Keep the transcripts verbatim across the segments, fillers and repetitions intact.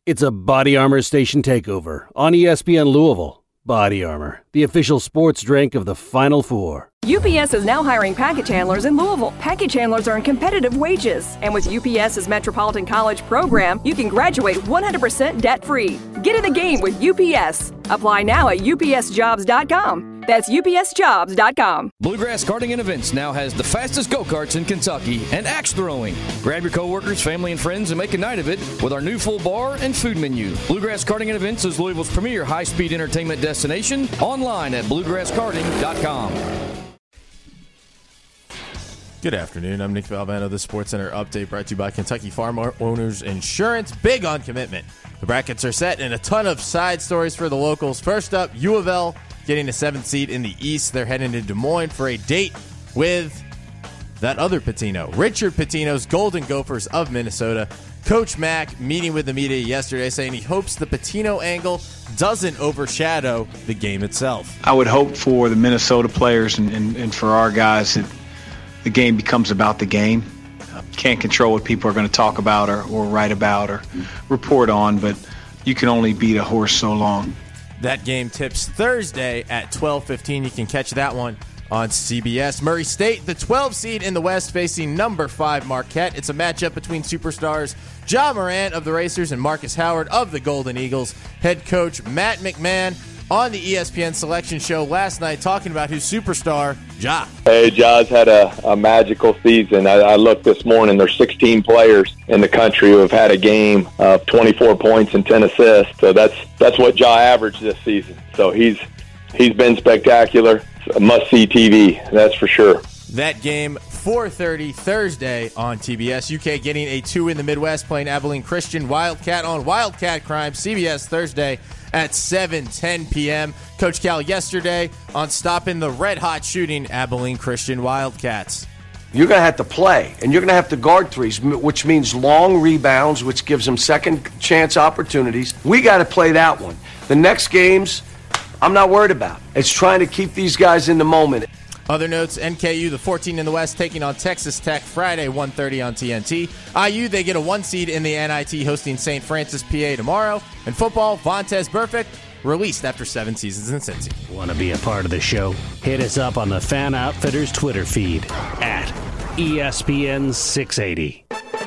It's a Body Armor station takeover on E S P N Louisville. Body Armor, the official sports drink of the Final Four. U P S is now hiring package handlers in Louisville. Package handlers earn competitive wages. And with U P S's Metropolitan College program, you can graduate one hundred percent debt-free. Get in the game with U P S. Apply now at U P S jobs dot com. That's U P S jobs dot com. Bluegrass Karting and Events now has the fastest go-karts in Kentucky and axe throwing. Grab your coworkers, family, and friends and make a night of it with our new full bar and food menu. Bluegrass Karting and Events is Louisville's premier high-speed entertainment destination. Online at bluegrass karting dot com. Good afternoon. I'm Nick Valvano. The Sports Center update brought to you by Kentucky Farm Owners Insurance. Big on commitment. The brackets are set and a ton of side stories for the locals. First up, U of L getting a seventh seed in the East. They're heading to Des Moines for a date with that other Pitino, Richard Pitino's Golden Gophers of Minnesota. Coach Mack meeting with the media yesterday saying he hopes the Pitino angle doesn't overshadow the game itself. I would hope for the Minnesota players and, and, and for our guys that the game becomes about the game. Uh, can't control what people are going to talk about or, or write about or report on, but you can only beat a horse so long. That game tips Thursday at twelve fifteen. You can catch that one on C B S. Murray State, the twelve seed in the West, facing number five Marquette. It's a matchup between superstars Ja Morant of the Racers and Marcus Howard of the Golden Eagles. Head coach Matt McMahon on the E S P N Selection Show last night talking about his superstar, Ja. Hey, Ja's had a, a magical season. I, I looked this morning. There's sixteen players in the country who have had a game of twenty-four points and ten assists. So that's that's what Ja averaged this season. So he's he's been spectacular. It's a must-see T V, that's for sure. That game, four thirty Thursday on T B S. U K getting a two in the Midwest, playing Abilene Christian. Wildcat on Wildcat Crime. C B S Thursday at seven ten p.m. Coach Cal yesterday on stopping the red-hot shooting Abilene Christian Wildcats. You're going to have to play, and you're going to have to guard threes, which means long rebounds, which gives them second chance opportunities. We got to play that one. The next games, I'm not worried about. It's trying to keep these guys in the moment. Other notes, N K U, the fourteen in the West, taking on Texas Tech Friday, one thirty on T N T. I U, they get a one seed in the N I T, hosting Saint Francis, P A tomorrow. And football, Vontaze Burfict, released after seven seasons in Cincy. Want to be a part of the show? Hit us up on the Fan Outfitters Twitter feed at E S P N six eighty.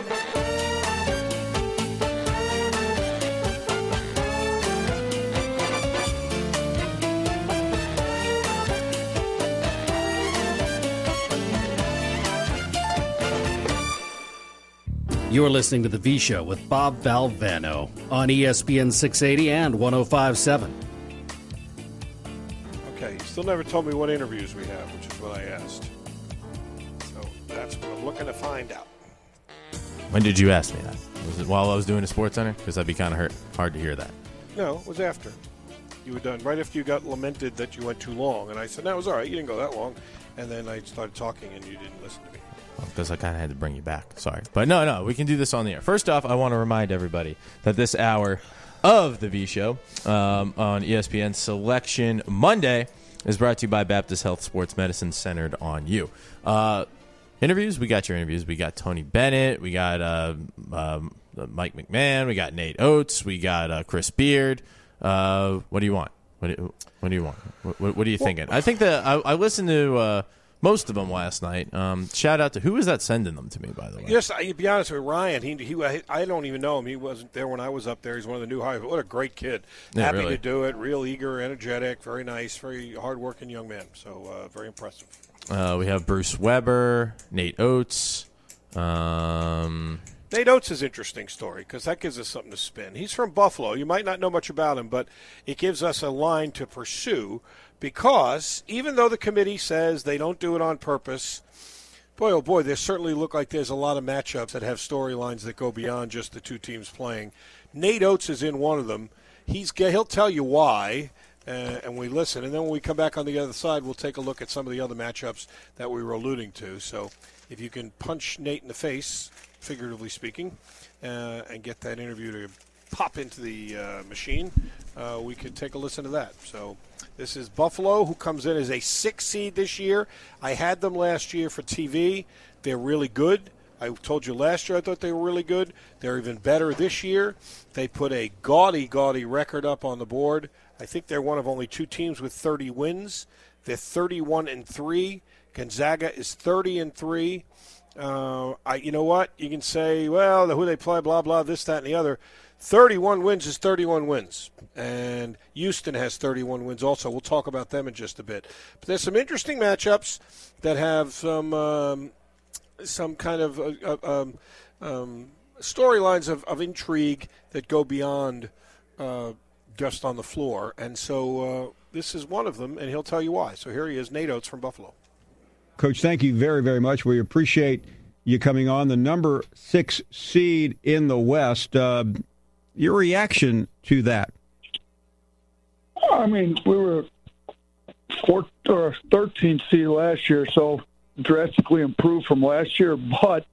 You're listening to The V Show with Bob Valvano on E S P N six eighty and one oh five point seven. Okay, you still never told me what interviews we have, which is what I asked. So that's what I'm looking to find out. When did you ask me that? Was it while I was doing a Sports Center? Because that'd be kind of hurt, hard to hear that. No, it was after. You were done right after you got lamented that you went too long. And I said, no, it was all right. You didn't go that long. And then I started talking and you didn't listen to me. Because I kind of had to bring you back. Sorry. But no, no, we can do this on the air. First off, I want to remind everybody that this hour of the V Show um, on E S P N Selection Monday is brought to you by Baptist Health Sports Medicine, centered on you. Uh, interviews, we got your interviews. We got Tony Bennett. We got uh, um, Mike McMahon. We got Nate Oates. We got uh, Chris Beard. Uh, what do you want? What do, what do you want? What, what, what are you thinking? I think that I, I listened to uh, most of them last night. Um, shout out to who was that sending them to me, by the way? Yes, I, to be honest with Ryan, he, he I don't even know him. He wasn't there when I was up there. He's one of the new hires. What a great kid! Yeah, Happy really. to do it. Real eager, energetic, very nice, very hardworking young man. So uh, very impressive. Uh, we have Bruce Weber, Nate Oates. Um, Nate Oates is an interesting story because that gives us something to spin. He's from Buffalo. You might not know much about him, but it gives us a line to pursue because even though the committee says they don't do it on purpose, boy, oh boy, there certainly look like there's a lot of matchups that have storylines that go beyond just the two teams playing. Nate Oates is in one of them. He's He'll tell you why, uh, and we listen. And then when we come back on the other side, we'll take a look at some of the other matchups that we were alluding to. So if you can punch Nate in the face, figuratively speaking, uh, and get that interview to pop into the uh, machine, uh, we could take a listen to that. So this is Buffalo, who comes in as a six seed this year. I had them last year for T V. They're really good. I told you last year I thought they were really good. They're even better this year. They put a gaudy, gaudy record up on the board. I think they're one of only two teams with thirty wins. They're thirty-one and three. Gonzaga is thirty and three. Uh, I, you know what? You can say, well, who they play, blah, blah, this, that, and the other. thirty-one wins is thirty-one wins. And Houston has thirty-one wins also. We'll talk about them in just a bit. But there's some interesting matchups that have some um, some kind of uh, um, um, storylines of, of intrigue that go beyond uh, just on the floor. And so uh, this is one of them, and he'll tell you why. So here he is, Nate Oates from Buffalo. Coach, thank you very, very much. We appreciate you coming on. The number six seed in the West. Uh, your reaction to that? I mean, we were four or thirteenth seed last year, so drastically improved from last year. But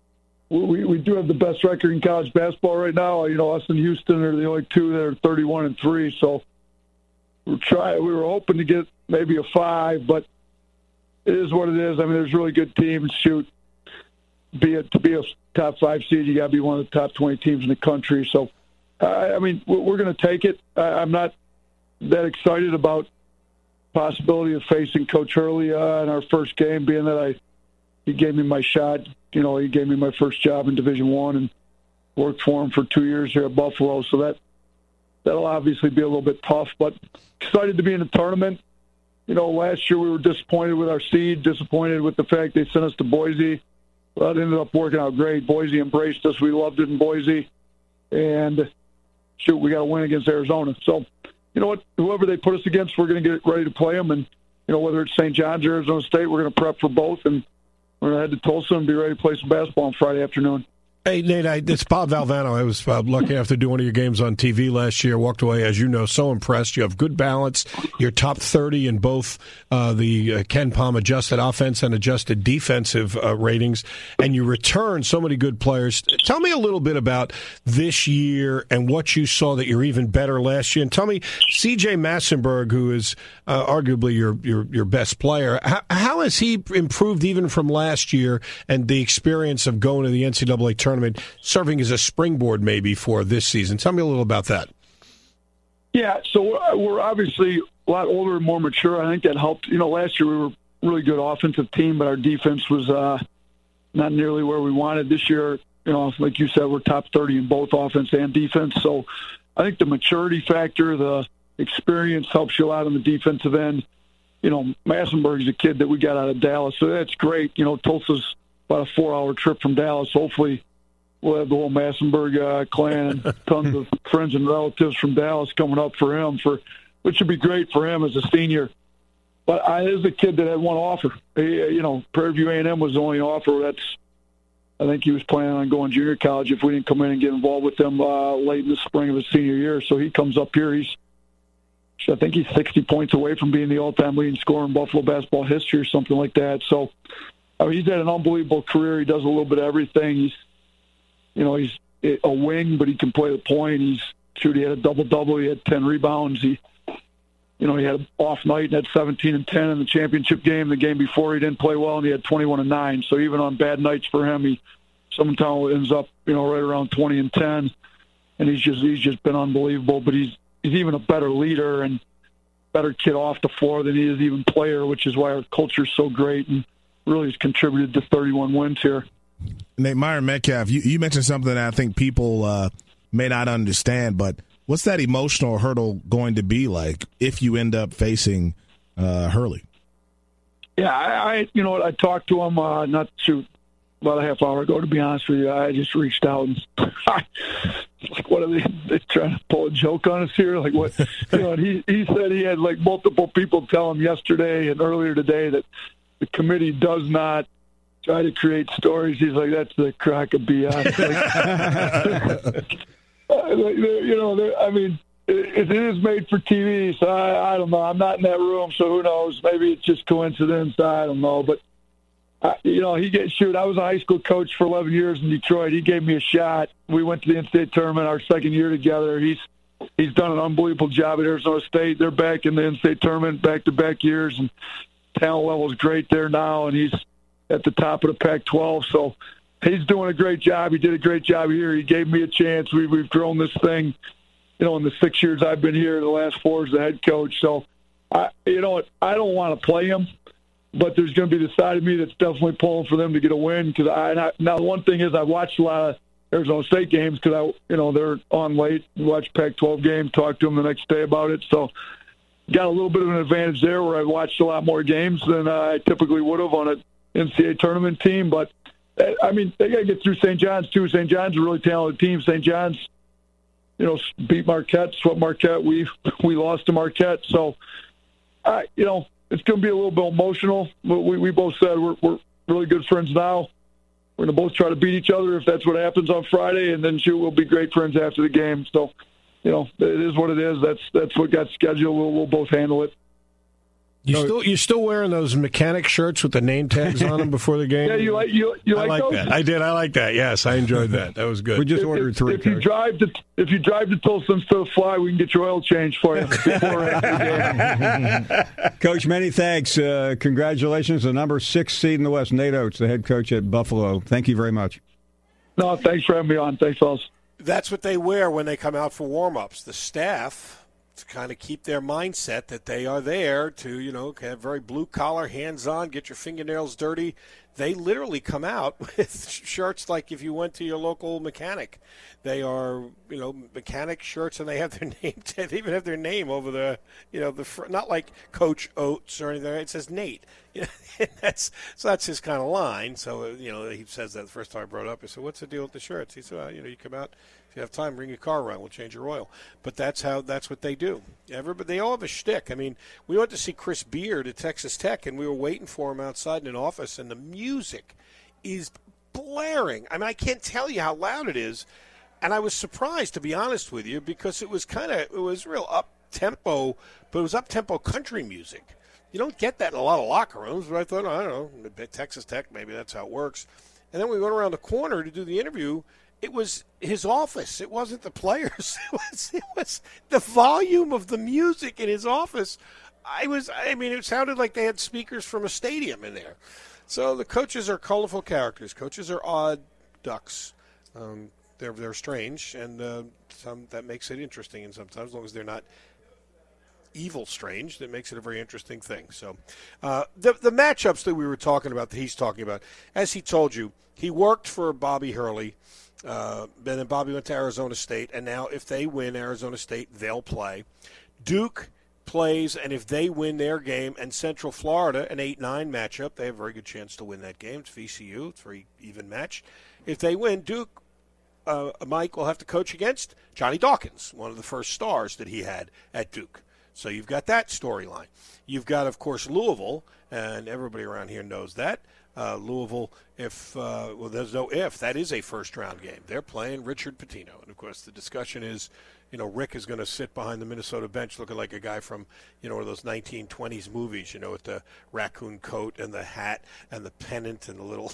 we we do have the best record in college basketball right now. You know, us and Houston are the only two that are thirty-one and three. So we're trying. We were hoping to get maybe a five, but it is what it is. I mean, there's really good teams. Shoot, be it to be a top five seed, you got to be one of the top twenty teams in the country. So, uh, I mean, we're going to take it. I'm not that excited about possibility of facing Coach Hurley uh, in our first game, being that I he gave me my shot. You know, he gave me my first job in Division One and worked for him for two years here at Buffalo. So that that'll obviously be a little bit tough, but excited to be in the tournament. You know, last year we were disappointed with our seed, disappointed with the fact they sent us to Boise. Well, it ended up working out great. Boise embraced us. We loved it in Boise. And, shoot, we got to win against Arizona. So, you know what? Whoever they put us against, we're going to get ready to play them. And, you know, whether it's Saint John's or Arizona State, we're going to prep for both. And we're going to head to Tulsa and be ready to play some basketball on Friday afternoon. Hey, Nate, I, it's Bob Valvano. I was uh, lucky enough to do one of your games on T V last year. Walked away, as you know, so impressed. You have good balance. You're top thirty in both uh, the uh, Ken Palm adjusted offense and adjusted defensive uh, ratings, and you return so many good players. Tell me a little bit about this year and what you saw that you're even better last year. And tell me, C J Massenberg, who is uh, arguably your, your your best player, how, how has he improved even from last year and the experience of going to the N C double A tournament? Serving as a springboard maybe for this season. Tell me a little about that. Yeah, so we're obviously a lot older and more mature. I think that helped. You know, last year we were a really good offensive team, but our defense was uh, not nearly where we wanted. This year, you know, like you said, we're top thirty in both offense and defense. So I think the maturity factor, the experience helps you a lot on the defensive end. You know, Massenberg's a kid that we got out of Dallas, so that's great. You know, Tulsa's about a four-hour trip from Dallas. Hopefully we'll have the whole Massenberg uh, clan and tons of friends and relatives from Dallas coming up for him, for which would be great for him as a senior. But I is a kid that had one offer. He, you know, Prairie View A and M was the only offer. That's I think he was planning on going junior college if we didn't come in and get involved with them uh, late in the spring of his senior year. So he comes up here. He's I think he's sixty points away from being the all-time leading scorer in Buffalo basketball history or something like that. So I mean, he's had an unbelievable career. He does a little bit of everything. He's You know, he's a wing, but he can play the point. He's shoot. He had a double-double. He had ten rebounds. He, you know, he had an off night and had seventeen and ten in the championship game. The game before he didn't play well, and he had twenty-one and nine. So even on bad nights for him, he sometimes ends up, you know, right around twenty and ten. And he's just he's just been unbelievable. But he's he's even a better leader and better kid off the floor than he is even player, which is why our culture is so great and really has contributed to thirty-one wins here. Nate, Myron Metcalf, you, you mentioned something that I think people uh, may not understand, but what's that emotional hurdle going to be like if you end up facing uh, Hurley? Yeah, I, I you know what, I talked to him uh, not shoot about a half hour ago, to be honest with you. I just reached out and like, what are they, they trying to pull a joke on us here? Like what, you know, and he, he said he had like multiple people tell him yesterday and earlier today that the committee does not try to create stories. He's like, that's the crack of B S. Like, you know, I mean, it, it is made for T V, so I, I don't know. I'm not in that room, so who knows? Maybe it's just coincidence. I don't know. But, I, you know, he gets shoot. I was a high school coach for eleven years in Detroit. He gave me a shot. We went to the in-state tournament our second year together. He's he's done an unbelievable job at Arizona State. They're back in the in-state tournament back-to-back years, and talent level is great there now, and he's at the top of the Pac twelve. So he's doing a great job. He did a great job here. He gave me a chance. We, we've grown this thing, you know, in the six years I've been here, the last four as the head coach. So, I, you know what, I don't want to play him, but there's going to be the side of me that's definitely pulling for them to get a win. Because I, now, one thing is I watched a lot of Arizona State games because, I, you know, they're on late. We watch Pac twelve games, talk to them the next day about it. So, got a little bit of an advantage there where I watched a lot more games than uh, I typically would have on an N C double A tournament team. But, I mean, they got to get through Saint John's, too. Saint John's a really talented team. Saint John's, you know, beat Marquette, swept Marquette. We we lost to Marquette. So, I, you know, it's going to be a little bit emotional. But we, we both said we're, we're really good friends now. We're going to both try to beat each other if that's what happens on Friday, and then sure, we'll be great friends after the game. So, you know, it is what it is. That's that's what got scheduled. We'll, we'll both handle it. You still you still wearing those mechanic shirts with the name tags on them before the game? Yeah, you like you you I like, like those? that. I did. I like that. Yes, I enjoyed that. That was good. We just If- ordered if, three. If you Coach. drive to if you drive to Tulsa instead of fly, we can get your oil change for you before or after the game. Coach, many thanks. Uh, congratulations. The number six seed in the West, Nate Oates, the head coach at Buffalo. Thank you very much. No, thanks for having me on. Thanks, fellas. That's what they wear when they come out for warm-ups. The staff, to kind of keep their mindset that they are there to, you know, have very blue-collar, hands-on, get your fingernails dirty. They literally come out with shirts like if you went to your local mechanic. They are, you know, mechanic shirts, and they have their name. They even have their name over the, you know, the fr- not like Coach Oates or anything. It says Nate. You know, and that's so that's his kind of line. So you know, he says that the first time I brought it up. I said, "What's the deal with the shirts?" He said, well, "You know, you come out if you have time, bring your car around. We'll change your oil." But that's how that's what they do. Everybody, they all have a shtick. I mean, we went to see Chris Beard at Texas Tech, and we were waiting for him outside in an office, and the music is blaring. I mean, I can't tell you how loud it is. And I was surprised, to be honest with you, because it was kind of it was real up tempo, but it was up tempo country music. You don't get that in a lot of locker rooms. But I thought, oh, I don't know, Texas Tech, maybe that's how it works. And then we went around the corner to do the interview. It was his office. It wasn't the players. It was it was the volume of the music in his office. I was I mean, it sounded like they had speakers from a stadium in there. So the coaches are colorful characters. Coaches are odd ducks. Um, They're they're strange, and uh, some that makes it interesting. And sometimes, as long as they're not evil strange, that makes it a very interesting thing. So, uh, the the matchups that we were talking about, that he's talking about, as he told you, he worked for Bobby Hurley, uh, and then Bobby went to Arizona State, and now if they win Arizona State, they'll play. Duke plays, and if they win their game, and Central Florida, an eight nine matchup, they have a very good chance to win that game. It's V C U, it's a very even match. If they win, Duke. Uh, Mike will have to coach against Johnny Dawkins, one of the first stars that he had at Duke. So you've got that storyline. You've got, of course, Louisville, and everybody around here knows that. Uh, Louisville, if uh, well, there's no if. That is a first-round game. They're playing Richard Pitino. And, of course, the discussion is, you know, Rick is going to sit behind the Minnesota bench looking like a guy from, you know, one of those nineteen twenties movies, you know, with the raccoon coat and the hat and the pennant and the little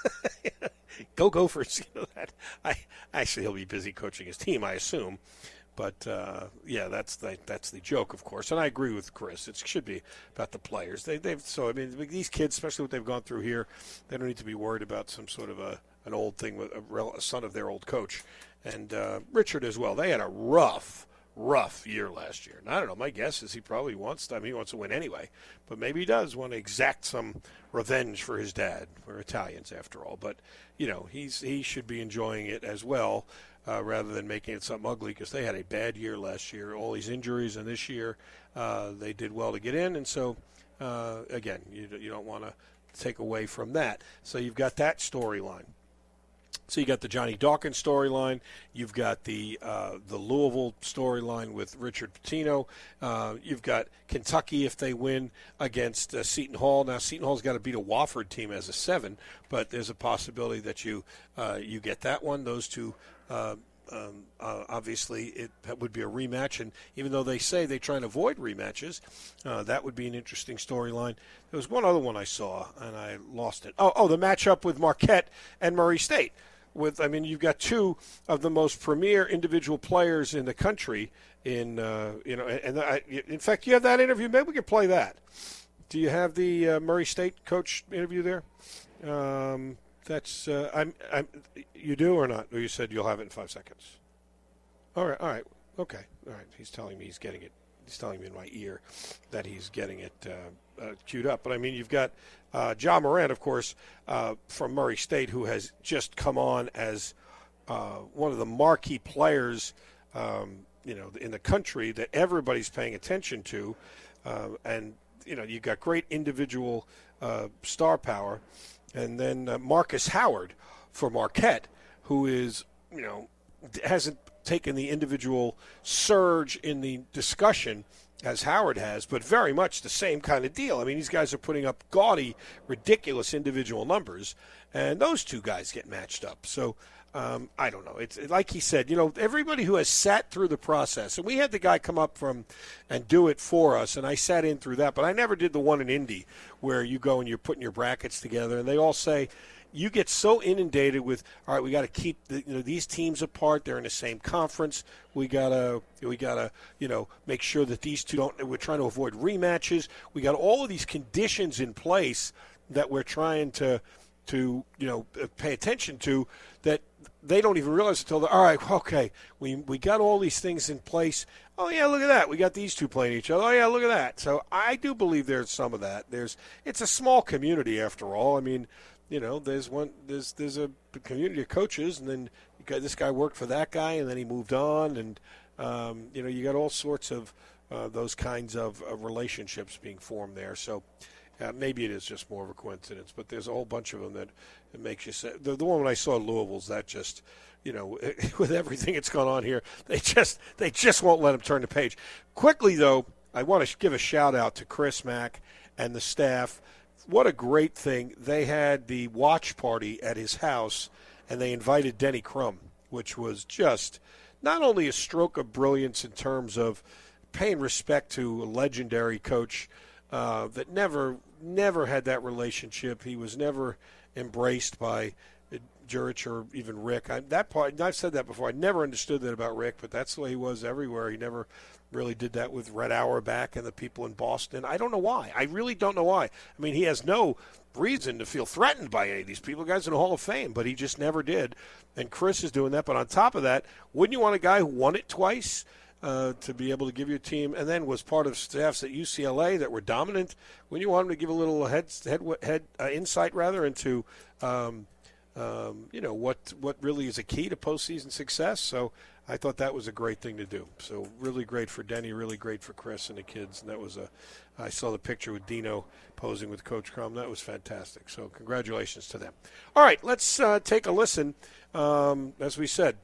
go Gophers. You know that. I actually he'll be busy coaching his team, I assume. But uh, yeah, that's the that's the joke, of course, and I agree with Chris. It should be about the players. They they've so I mean these kids, especially what they've gone through here, they don't need to be worried about some sort of a an old thing with a, rel- a son of their old coach, and uh, Richard as well. They had a rough. rough year last year. And I don't know, my guess is he probably wants to, I mean, he wants to win anyway, but maybe he does want to exact some revenge for his dad. We're Italians after all, but you know, he's he should be enjoying it as well, uh, rather than making it something ugly, because they had a bad year last year, all these injuries, and this year uh, they did well to get in, and so uh, again, you, you don't want to take away from that. So you've got that storyline. So you got the Johnny Dawkins storyline. You've got the uh, the Louisville storyline with Richard Pitino. Uh, you've got Kentucky if they win against uh, Seton Hall. Now Seton Hall's got to beat a Wofford team as a seven, but there's a possibility that you uh, you get that one. Those two. Uh, Um, uh, obviously, it would be a rematch, and even though they say they try and avoid rematches, uh, that would be an interesting storyline. There was one other one I saw, and I lost it. Oh, oh, the matchup with Marquette and Murray State. With, I mean, you've got two of the most premier individual players in the country. In uh, you know, and I, in fact, you have that interview. Maybe we could play that. Do you have the uh, Murray State coach interview there? Um, That's uh, I'm I'm. You do or not? Or you said you'll have it in five seconds. All right. All right. Okay. All right. He's telling me he's getting it. He's telling me in my ear that he's getting it uh, uh, queued up. But I mean, you've got uh, Ja Morant, of course, uh, from Murray State, who has just come on as uh, one of the marquee players, um, you know, in the country that everybody's paying attention to, uh, and you know, you've got great individual uh, star power, and then uh, Marcus Howard for Marquette, who is, you know, hasn't taken the individual surge in the discussion as Howard has, but very much the same kind of deal. I mean, these guys are putting up gaudy, ridiculous individual numbers, and those two guys get matched up. So um, I don't know. It's like he said, you know, everybody who has sat through the process, and we had the guy come up from and do it for us, and I sat in through that, but I never did the one in Indy where you go and you're putting your brackets together, and they all say, you get so inundated with, all right, we got to keep the, you know, these teams apart. They're in the same conference. We gotta, we gotta, you know, make sure that these two don't. We're trying to avoid rematches. We got all of these conditions in place that we're trying to, to, you know, pay attention to. That they don't even realize until they're, all right, okay, we we got all these things in place. Oh yeah, look at that. We got these two playing each other. Oh yeah, look at that. So I do believe there's some of that. There's, it's a small community after all. I mean. You know, there's one, there's there's a community of coaches, and then you got, this guy worked for that guy, and then he moved on, and um, you know, you got all sorts of uh, those kinds of uh, relationships being formed there. So uh, maybe it is just more of a coincidence, but there's a whole bunch of them that it makes you say. The, the one when I saw Louisville's, that just, you know, with everything that's gone on here, they just they just won't let him turn the page. Quickly though, I want to give a shout out to Chris Mack and the staff. What a great thing. They had the watch party at his house, and they invited Denny Crum, which was just not only a stroke of brilliance in terms of paying respect to a legendary coach uh, that never, never had that relationship. He was never embraced by Jurich or even Rick. I, that part, I've said that before. I never understood that about Rick, but that's the way he was everywhere. He never really did that with Red Auerbach and the people in Boston. I don't know why. I really don't know why. I mean, he has no reason to feel threatened by any of these people. Guys in the Hall of Fame, but he just never did. And Chris is doing that. But on top of that, wouldn't you want a guy who won it twice uh, to be able to give your team, and then was part of staffs at U C L A that were dominant? Wouldn't you want him to give a little head head, head uh, insight rather into um, um, you know what what really is a key to postseason success? So I thought that was a great thing to do. So really great for Denny, really great for Chris and the kids. And that was a, I saw the picture with Dino posing with Coach Crum. That was fantastic. So congratulations to them. All right, let's uh, take a listen. Um, as we said,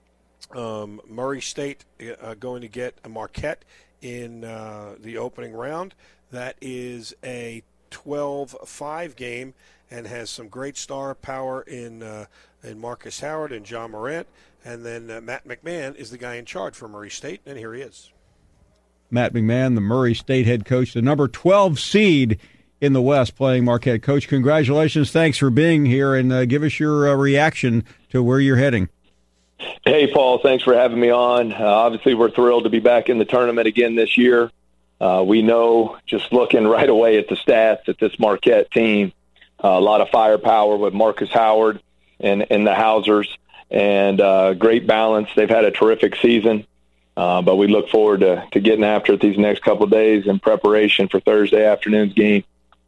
um, Murray State uh, going to get a Marquette in uh, the opening round. That is a twelve five game and has some great star power in uh, in Marcus Howard and Ja Morant. And then uh, Matt McMahon is the guy in charge for Murray State, and here he is. Matt McMahon, the Murray State head coach, the number twelve seed in the West, playing Marquette. Coach, congratulations. Thanks for being here, and uh, give us your uh, reaction to where you're heading. Hey, Paul, thanks for having me on. Uh, obviously, we're thrilled to be back in the tournament again this year. Uh, we know, just looking right away at the stats, that this Marquette team, uh, a lot of firepower with Marcus Howard and, and the Hausers. And uh, great balance. They've had a terrific season, uh, but we look forward to, to getting after it these next couple of days in preparation for Thursday afternoon's game.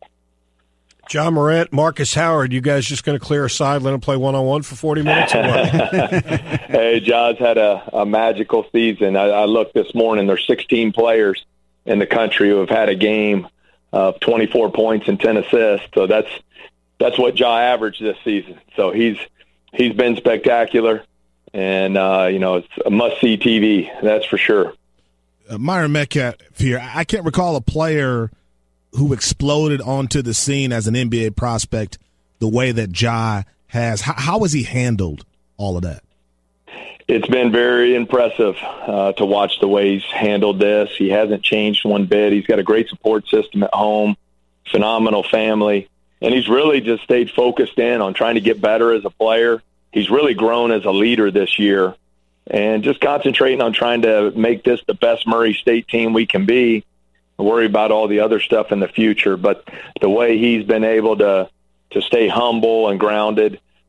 Ja Morant, Marcus Howard, you guys just going to clear a side, let him play one-on-one for forty minutes? Or what? Hey, Ja's had a, a magical season. I, I looked this morning. There's sixteen players in the country who have had a game of twenty-four points and ten assists. So that's that's what Ja averaged this season. So he's he's been spectacular, and uh, you know, it's a must-see T V. That's for sure. Uh, Myron Metcalf here. I can't recall a player who exploded onto the scene as an N B A prospect the way that Ja has. How, how has he handled all of that? It's been very impressive uh, to watch the way he's handled this. He hasn't changed one bit. He's got a great support system at home, phenomenal family, and he's really just stayed focused in on trying to get better as a player. He's really grown as a leader this year and just concentrating on trying to make this the best Murray State team we can be. Worry about all the other stuff in the future, but the way he's been able to to stay humble and grounded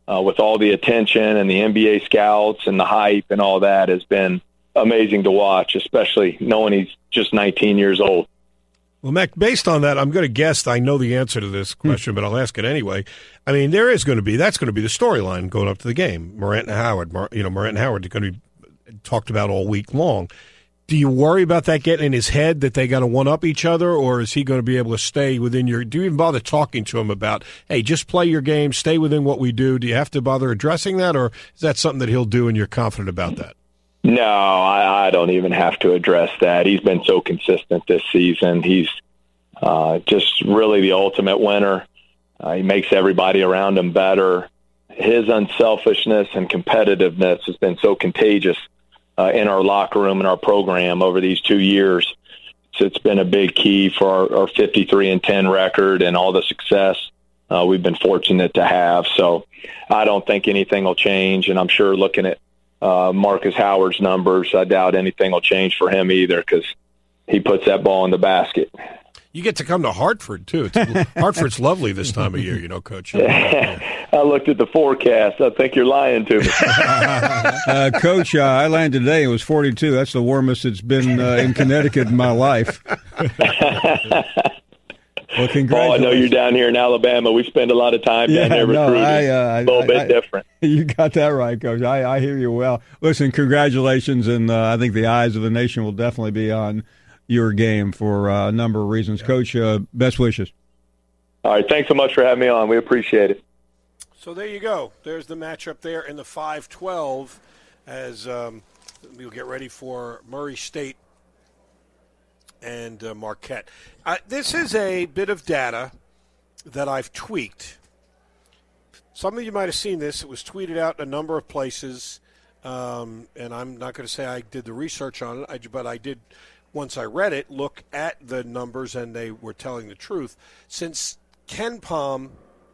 uh, with all the attention and the N B A scouts and the hype and all that has been amazing to watch, especially knowing he's just nineteen years old. Well, Mac, based on that, I'm going to guess I know the answer to this question, hmm. but I'll ask it anyway. I mean, there is going to be, that's going to be the storyline going up to the game. Morant and Howard, you know, Morant and Howard are going to be talked about all week long. Do you worry about that getting in his head that they got to one-up each other, or is he going to be able to stay within your – do you even bother talking to him about, hey, just play your game, stay within what we do? Do you have to bother addressing that, or is that something that he'll do and you're confident about that? No, I, I don't even have to address that. He's been so consistent this season. He's uh, just really the ultimate winner. Uh, he makes everybody around him better. His unselfishness and competitiveness has been so contagious uh, in our locker room and our program over these two years. So it's been a big key for our, our fifty-three and ten record and all the success uh, we've been fortunate to have. So I don't think anything will change, and I'm sure looking at Uh, Marcus Howard's numbers, I doubt anything will change for him either because he puts that ball in the basket. You get to come to Hartford, too. It's, Hartford's lovely this time of year, you know, Coach. I looked at the forecast. I think you're lying to me. uh, Coach, uh, I landed today. It was forty-two. That's the warmest it's been uh, in Connecticut in my life. Well, congratulations. Paul, I know you're down here in Alabama. We spend a lot of time yeah, down there recruiting. No, I, uh, a little I, bit I, different. You got that right, Coach. I, I hear you well. Listen, congratulations, and uh, I think the eyes of the nation will definitely be on your game for uh, a number of reasons. Yeah. Coach, uh, best wishes. All right, thanks so much for having me on. We appreciate it. So there you go. There's the matchup there in the five twelve as um, we'll get ready for Murray State and uh, Marquette. Uh, this is a bit of data that I've tweaked. Some of you might have seen this. It was tweeted out in a number of places, um, and I'm not going to say I did the research on it, I, but I did, once I read it, look at the numbers, and they were telling the truth. Since Ken Pom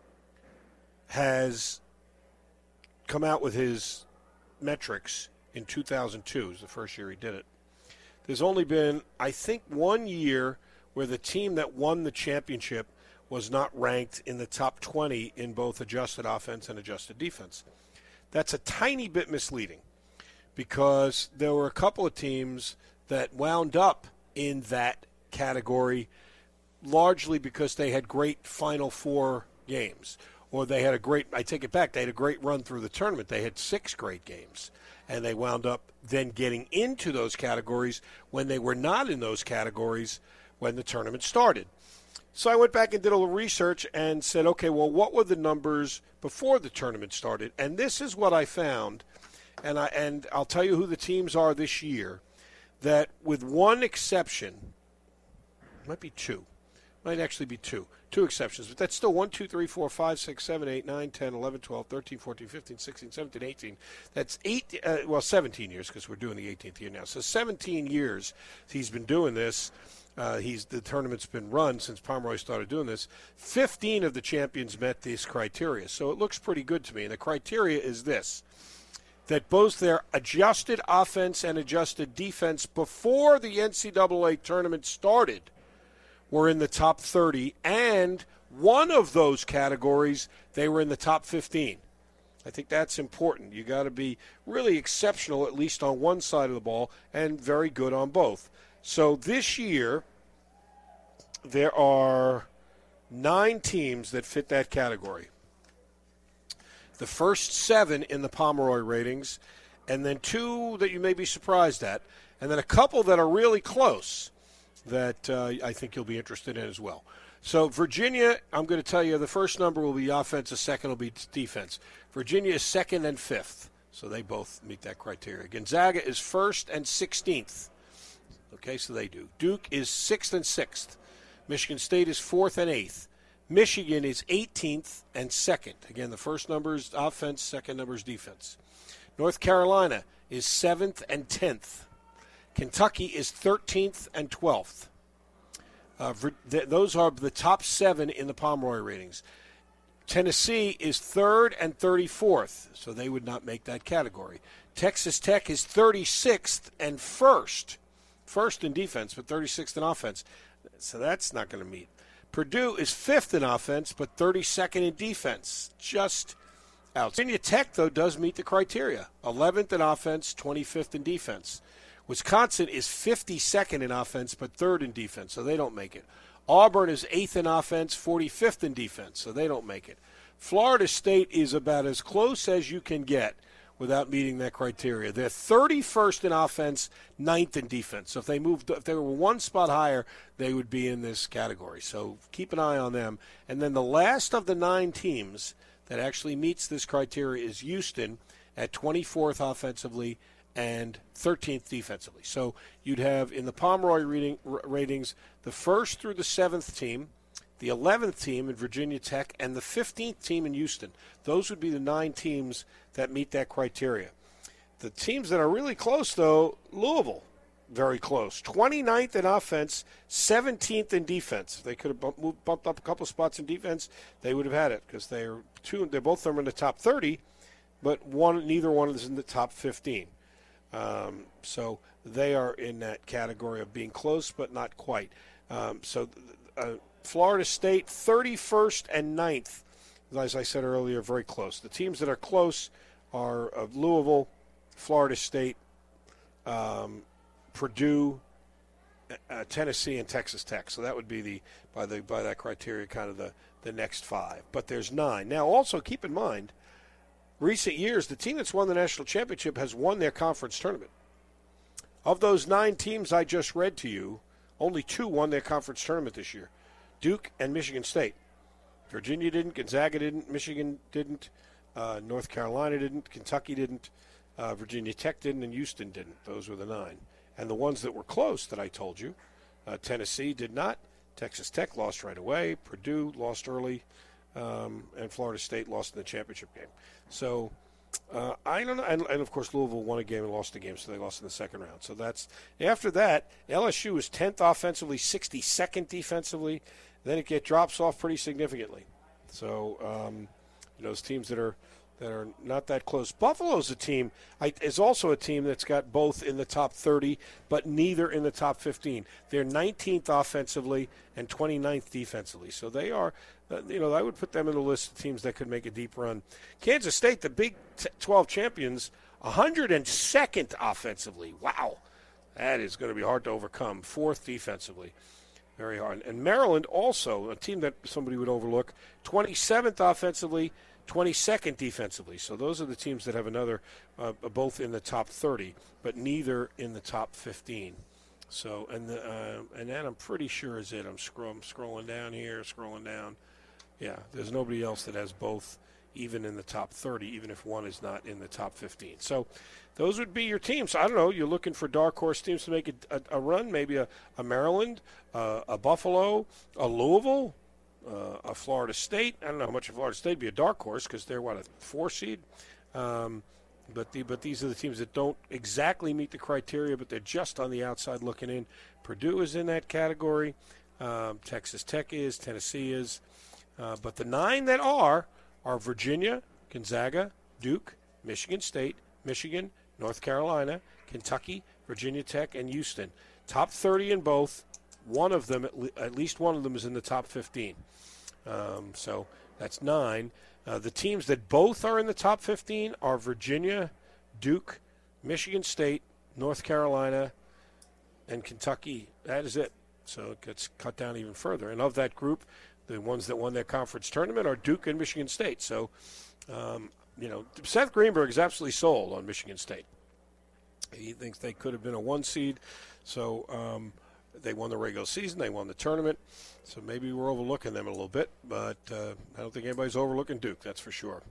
has come out with his metrics in two thousand two, it was the first year he did it, there's only been, I think, one year where the team that won the championship was not ranked in the top twenty in both adjusted offense and adjusted defense. That's a tiny bit misleading because there were a couple of teams that wound up in that category largely because they had great Final Four games, or they had a great, I take it back, they had a great run through the tournament. They had six great games, and they wound up then getting into those categories when they were not in those categories when the tournament started. So I went back and did a little research and said, okay, well, what were the numbers before the tournament started? And this is what I found, and, I, and I'll tell you who the teams are this year, that with one exception, might be two, might actually be two, two exceptions, but that's still one, two, three, four, five, six, seven, eight, nine, ten, eleven, twelve, thirteen, fourteen, fifteen, sixteen, seventeen, eighteen. That's eight, uh, well, seventeen years because we're doing the eighteenth year now. So seventeen years he's been doing this. Uh, he's the tournament's been run since Pomeroy started doing this. fifteen of the champions met these criteria, so it looks pretty good to me. And the criteria is this, that both their adjusted offense and adjusted defense before the N C double A tournament started were in the top thirty, and one of those categories, they were in the top fifteen. I think that's important. You got to be really exceptional, at least on one side of the ball, and very good on both. So this year, there are nine teams that fit that category. The first seven in the Pomeroy ratings, and then two that you may be surprised at, and then a couple that are really close that uh, I think you'll be interested in as well. So Virginia, I'm going to tell you, the first number will be offense, the second will be defense. Virginia is second and fifth, so they both meet that criteria. Gonzaga is first and sixteenth. Okay, so they do. Duke is sixth and sixth. Michigan State is fourth and eighth. Michigan is eighteenth and second. Again, the first number is offense, second number is defense. North Carolina is seventh and tenth. Kentucky is thirteenth and twelfth. Uh, th- those are the top seven in the Pomeroy ratings. Tennessee is third and thirty-fourth, so they would not make that category. Texas Tech is thirty-sixth and first. First in defense, but thirty-sixth in offense. So that's not going to meet. Purdue is fifth in offense, but thirty-second in defense. Just out. Virginia Tech, though, does meet the criteria. eleventh in offense, twenty-fifth in defense. Wisconsin is fifty-second in offense, but third in defense, so they don't make it. Auburn is eighth in offense, forty-fifth in defense, so they don't make it. Florida State is about as close as you can get without meeting that criteria. They're thirty-first in offense, ninth in defense. So if they moved, if they were one spot higher, they would be in this category. So keep an eye on them. And then the last of the nine teams that actually meets this criteria is Houston at twenty-fourth offensively and thirteenth defensively. So you'd have in the Pomeroy reading, r- ratings the first through the seventh team, the eleventh team in Virginia Tech, and the fifteenth team in Houston. Those would be the nine teams that meet that criteria. The teams that are really close, though, Louisville, very close. twenty-ninth in offense, seventeenth in defense. If they could have bumped, moved, bumped up a couple spots in defense, they would have had it because they're two. They're both of them in the top thirty, but one neither one is in the top fifteen. Um, so they are in that category of being close, but not quite. Um, so uh, Florida State, thirty-first and ninth, as I said earlier, very close. The teams that are close are of Louisville, Florida State, um, Purdue, uh, Tennessee, and Texas Tech. So that would be the by the by that criteria, kind of the the next five. But there's nine. Now, also keep in mind, recent years, the team that's won the national championship has won their conference tournament. Of those nine teams I just read to you, only two won their conference tournament this year: Duke and Michigan State. Virginia didn't, Gonzaga didn't, Michigan didn't, uh, North Carolina didn't, Kentucky didn't, uh, Virginia Tech didn't, and Houston didn't. Those were the nine. And the ones that were close that I told you, uh, Tennessee did not, Texas Tech lost right away, Purdue lost early, um, and Florida State lost in the championship game. So uh, I don't know, and, and of course Louisville won a game and lost a game, so they lost in the second round. So that's after that. L S U was tenth offensively, sixty-second defensively. Then it get drops off pretty significantly. So um, you know, those teams that are that are not that close. Buffalo's a team I, is also a team that's got both in the top thirty, but neither in the top fifteen. They're nineteenth offensively and twenty-ninth defensively. So they are, uh, you know, I would put them in the list of teams that could make a deep run. Kansas State, the Big twelve champions, one hundred second offensively. Wow, that is going to be hard to overcome. Fourth defensively. Very hard. And Maryland also, a team that somebody would overlook, twenty-seventh offensively, twenty-second defensively. So those are the teams that have another, uh, both in the top thirty, but neither in the top fifteen. So, and the, uh, and that I'm pretty sure is it. I'm, scroll, I'm scrolling down here, scrolling down. Yeah, there's nobody else that has both, even in the top thirty, even if one is not in the top fifteen. So those would be your teams. I don't know. You're looking for dark horse teams to make a, a, a run, maybe a, a Maryland, uh, a Buffalo, a Louisville, uh, a Florida State. I don't know how much of Florida State would be a dark horse because they're, what, a four seed? Um, but, the, but these are the teams that don't exactly meet the criteria, but they're just on the outside looking in. Purdue is in that category. Um, Texas Tech is. Tennessee is. Uh, but the nine that are are Virginia, Gonzaga, Duke, Michigan State, Michigan, North Carolina, Kentucky, Virginia Tech, and Houston. Top thirty in both. One of them, at, le- at least one of them, is in the top fifteen. Um, so that's nine. Uh, the teams that both are in the top fifteen are Virginia, Duke, Michigan State, North Carolina, and Kentucky. That is it. So it gets cut down even further. And of that group, the ones that won their conference tournament are Duke and Michigan State. So, um, you know, Seth Greenberg is absolutely sold on Michigan State. He thinks they could have been a one seed. So um, they won the regular season. They won the tournament. So maybe we're overlooking them a little bit. But uh, I don't think anybody's overlooking Duke, that's for sure.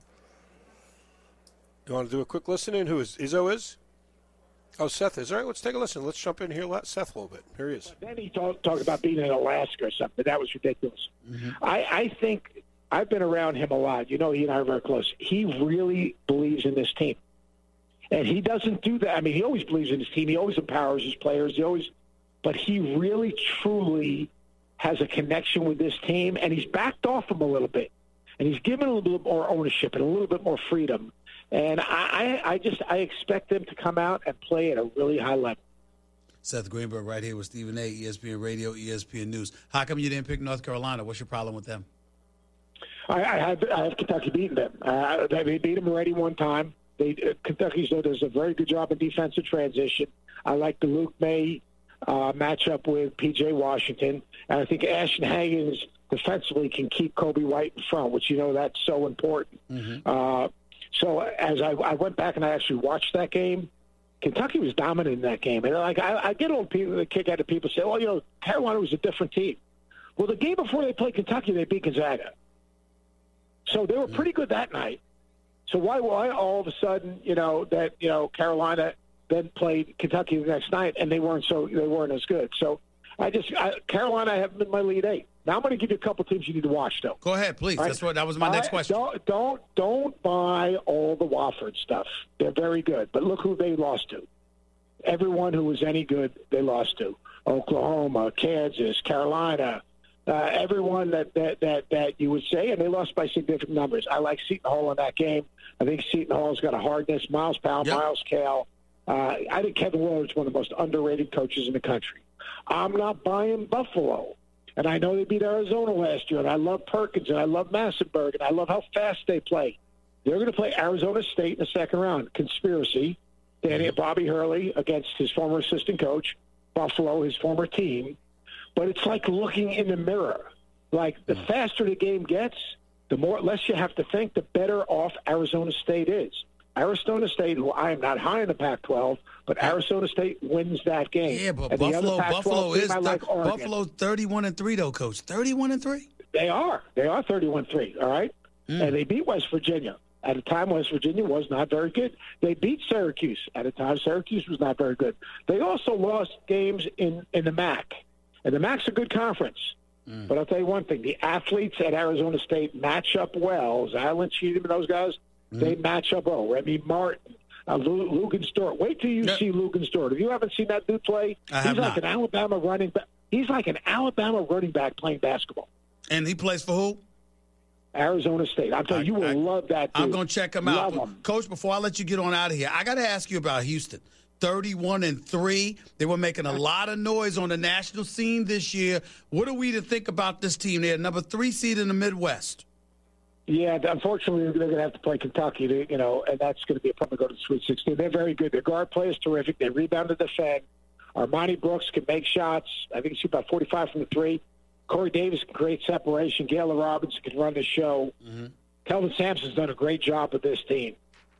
You want to do a quick listen in? Who is Izzo is? Oh, Seth is. All right, let's take a listen. Let's jump in here. Let Seth a little bit. Here he is. Then he talked talk about being in Alaska or something. That was ridiculous. Mm-hmm. I, I think I've been around him a lot. You know, he and I are very close. He really believes in this team. And he doesn't do that. I mean, he always believes in his team. He always empowers his players. He always, but he really, truly has a connection with this team, and he's backed off them a little bit. And he's given a little bit more ownership and a little bit more freedom. And I, I just I expect them to come out and play at a really high level. Seth Greenberg right here with Stephen A., E S P N Radio, E S P N News. How come you didn't pick North Carolina? What's your problem with them? I, I, have, I have Kentucky beating them. Uh, they beat them already one time. They, uh, Kentucky does a very good job in defensive transition. I like the Luke May uh, matchup with P J Washington. And I think Ashton Hagens defensively can keep Kobe White in front, which, you know, that's so important. Mm-hmm. Uh, so as I, I went back and I actually watched that game, Kentucky was dominant in that game. And like I, I get all people, the kick out of people say, well, you know, Carolina was a different team. Well, the game before they played Kentucky, they beat Gonzaga. So they were pretty good that night. So why, why all of a sudden, you know, that, you know, Carolina then played Kentucky the next night and they weren't so they weren't as good. So I just I, Carolina, I have them in my lead eight. Now I'm going to give you a couple teams you need to watch, though. Go ahead, please. Right? That's what that was my next I, question. Don't don't don't buy all the Wofford stuff. They're very good, but look who they lost to. Everyone who was any good, they lost to. Oklahoma, Kansas, Carolina. Uh, everyone that, that, that, that you would say, and they lost by significant numbers. I like Seton Hall in that game. I think Seton Hall's got a hardness. Miles Powell, yep. Miles Cale. Uh, I think Kevin Willard's one of the most underrated coaches in the country. I'm not buying Buffalo. And I know they beat Arizona last year, and I love Perkins, and I love Massenberg, and I love how fast they play. They're going to play Arizona State in the second round. Conspiracy. Danny, Bobby Hurley against his former assistant coach, Buffalo, his former team. But it's like looking in the mirror. Like, the faster the game gets, the more less you have to think, the better off Arizona State is. Arizona State, who I am not high in the Pac twelve, but Arizona State wins that game. Yeah, but and Buffalo, Buffalo is th- like Buffalo's thirty-one and three, though, Coach. Thirty-one and three. They are. They are thirty-one three. All right, mm. and they beat West Virginia. At a time, West Virginia was not very good. They beat Syracuse. At a time, Syracuse was not very good. They also lost games in, in the M A C. And the M A C's a good conference. Mm. But I'll tell you one thing. The athletes at Arizona State match up well. Zylan Cheatham and those guys, mm. they match up well. Remy Martin, uh, Lugan-Stewart. Wait till you yep. see Lugan-Stewart. If you haven't seen that dude play, I he's like not. an Alabama running back. He's like an Alabama running back playing basketball. And he plays for who? Arizona State. I'm telling you, you will I, love that dude. I'm going to check him love out. Him. Coach, before I let you get on out of here, I got to ask you about Houston. thirty-one and three. They were making a lot of noise on the national scene this year. What are we to think about this team? They're number three seed in the Midwest. Yeah, unfortunately, they're going to have to play Kentucky, to, you know, and that's going to be a problem to go to the Sweet sixteen. They're very good. Their guard play is terrific. They rebound to defend. Armani Brooks can make shots. I think he's about forty-five from the three. Corey Davis can create separation. Gayla Robinson can run the show. Mm-hmm. Kelvin Sampson's done a great job with this team.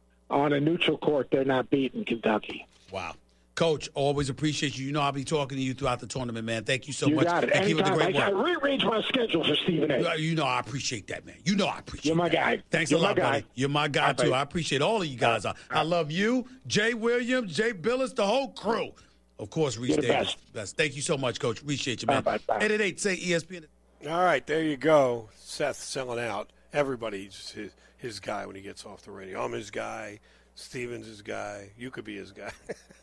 On a neutral court, they're not beating Kentucky. Wow. Coach, always appreciate you. You know I'll be talking to you throughout the tournament, man. Thank you so you much. Got it. And keep it the great I, work. I rearrange my schedule for Stephen A. You know I appreciate that, man. You know I appreciate You're my that. guy. Thanks You're a lot, my guy. buddy. You're my guy, Bye, too. I appreciate all of you guys. I, I love you, Jay Williams, Jay Billis, the whole crew. Of course, Reese You're the Davis. best. Best. Thank you so much, Coach. Appreciate you, man. Bye, bye, bye. eight eight eight, say E S P N. All right, there you go. Seth selling out. Everybody's his, his guy when he gets off the radio. I'm his guy. Steven's his guy. You could be his guy.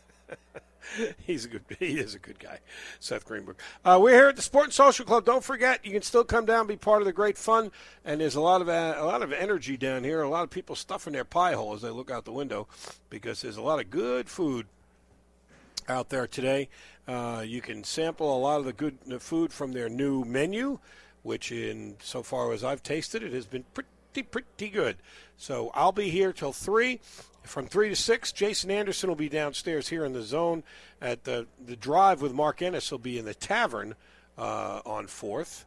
He's a good. He is a good guy, Seth Greenberg. Uh, we're here at the Sport and Social Club. Don't forget, you can still come down and be part of the great fun. And there's a lot of uh, a lot of energy down here. A lot of people stuffing their pie hole as they look out the window because there's a lot of good food out there today. Uh, you can sample a lot of the good food from their new menu, which in so far as I've tasted it has been pretty pretty good. So I'll be here till three. From three to six, Jason Anderson will be downstairs here in the zone. At the the drive with Mark Ennis will be in the tavern uh, on fourth.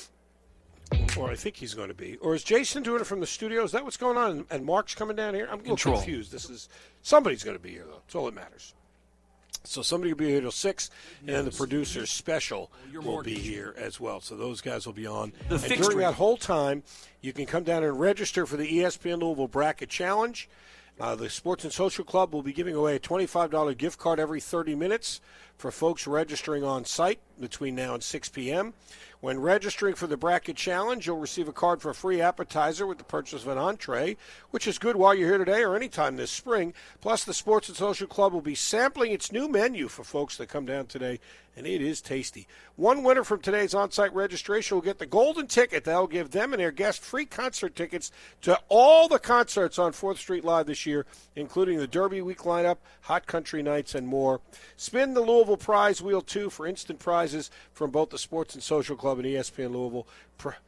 Or I think he's going to be. Or is Jason doing it from the studio? Is that what's going on? And Mark's coming down here? I'm a little Control. confused. This is somebody's going to be here, though. That's all that matters. So somebody will be here till six, and then the producer's special will be here as well. So those guys will be on. The and fixed during rate. that whole time, you can come down and register for the E S P N Louisville Bracket Challenge. Uh, the Sports and Social Club will be giving away a twenty-five dollars gift card every thirty minutes for folks registering on site between now and six p.m. When registering for the Bracket Challenge, you'll receive a card for a free appetizer with the purchase of an entree, which is good while you're here today or anytime this spring. Plus, the Sports and Social Club will be sampling its new menu for folks that come down today, and it is tasty. One winner from today's on-site registration will get the golden ticket that will give them and their guest free concert tickets to all the concerts on fourth Street Live this year, including the Derby Week lineup, Hot Country Nights, and more. Spin the Louisville Prize Wheel, too, for instant prizes from both the Sports and Social Club and E S P N Louisville.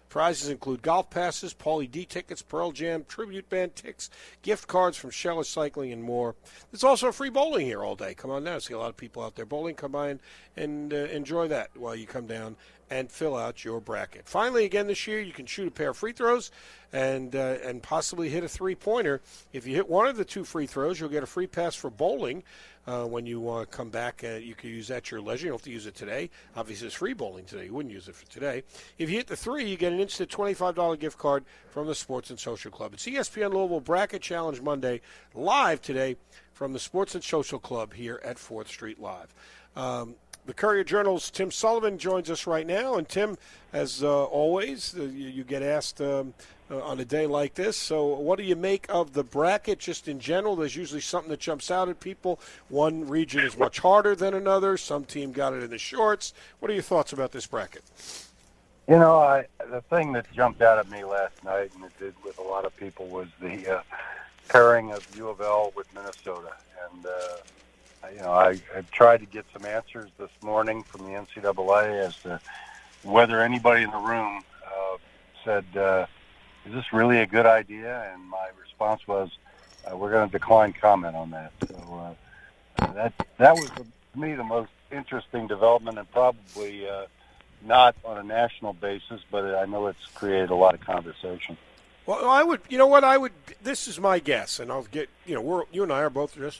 Prizes include golf passes, Paulie D tickets, Pearl Jam, tribute band tickets, gift cards from Scheller Cycling, and more. There's also free bowling here all day. Come on down. See a lot of people out there bowling. Come by and, and uh, enjoy that while you come down and fill out your bracket. Finally, again this year, you can shoot a pair of free throws and uh, and possibly hit a three-pointer. If you hit one of the two free throws, you'll get a free pass for bowling. Uh, when you uh, come back, uh, you can use that at your leisure. You don't have to use it today. Obviously, it's free bowling today. You wouldn't use it for today. If you hit the three, you get an instant twenty-five dollars gift card from the Sports and Social Club. It's E S P N Louisville Bracket Challenge Monday, live today from the Sports and Social Club here at fourth Street Live. Um, the Courier-Journal's Tim Sullivan joins us right now. And, Tim, as uh, always, uh, you, you get asked um, uh, on a day like this. So what do you make of the bracket just in general? There's usually something that jumps out at people. One region is much harder than another. Some team got it in the shorts. What are your thoughts about this bracket? You know, I, the thing that jumped out at me last night, and it did with a lot of people, was the uh, pairing of U of L with Minnesota. And, uh, you know, I, I tried to get some answers this morning from the N C double A as to whether anybody in the room uh, said, uh, is this really a good idea? And my response was, uh, we're going to decline comment on that. So uh, that that was, to me, the most interesting development, and probably uh, not on a national basis, but I know it's created a lot of conversation. Well, I would, you know what, I would, this is my guess, and I'll get, you know, we're, you and I are both just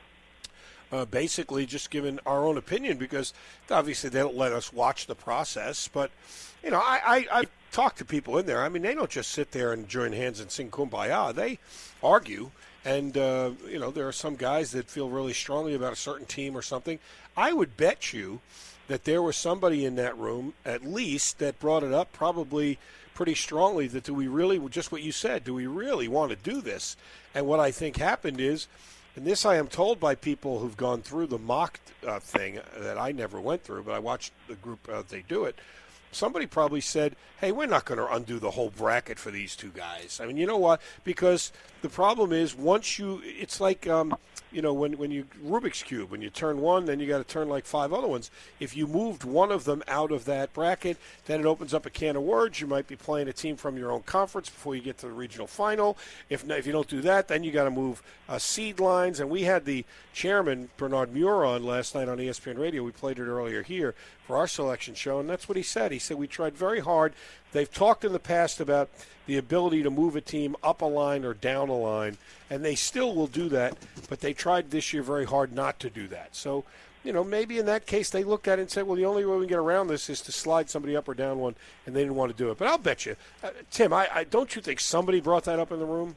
uh, basically just giving our own opinion, because obviously they don't let us watch the process, but, you know, I, I, I talk to people in there. I mean, they don't just sit there and join hands and sing Kumbaya. They argue, and, uh, you know, there are some guys that feel really strongly about a certain team or something. I would bet you that there was somebody in that room, at least, that brought it up probably pretty strongly, that do we really, just what you said, do we really want to do this? And what I think happened is, and this I am told by people who've gone through the mock uh, thing that I never went through, but I watched the group, uh, they do it. Somebody probably said, hey, we're not going to undo the whole bracket for these two guys. I mean, you know what? Because the problem is, once you, it's like, um, you know, when, when you, Rubik's Cube, when you turn one, then you got to turn like five other ones. If you moved one of them out of that bracket, then it opens up a can of worms. You might be playing a team from your own conference before you get to the regional final. If if you don't do that, then you got to move uh, seed lines. And we had the chairman, Bernard Muir, on last night on E S P N Radio. We played it earlier here for our selection show, and that's what he said. He said, we tried very hard. They've talked in the past about the ability to move a team up a line or down a line, and they still will do that, but they tried this year very hard not to do that. So, you know, maybe in that case they looked at it and said, well, the only way we can get around this is to slide somebody up or down one, and they didn't want to do it. But I'll bet you, uh, Tim, I, I don't you think somebody brought that up in the room?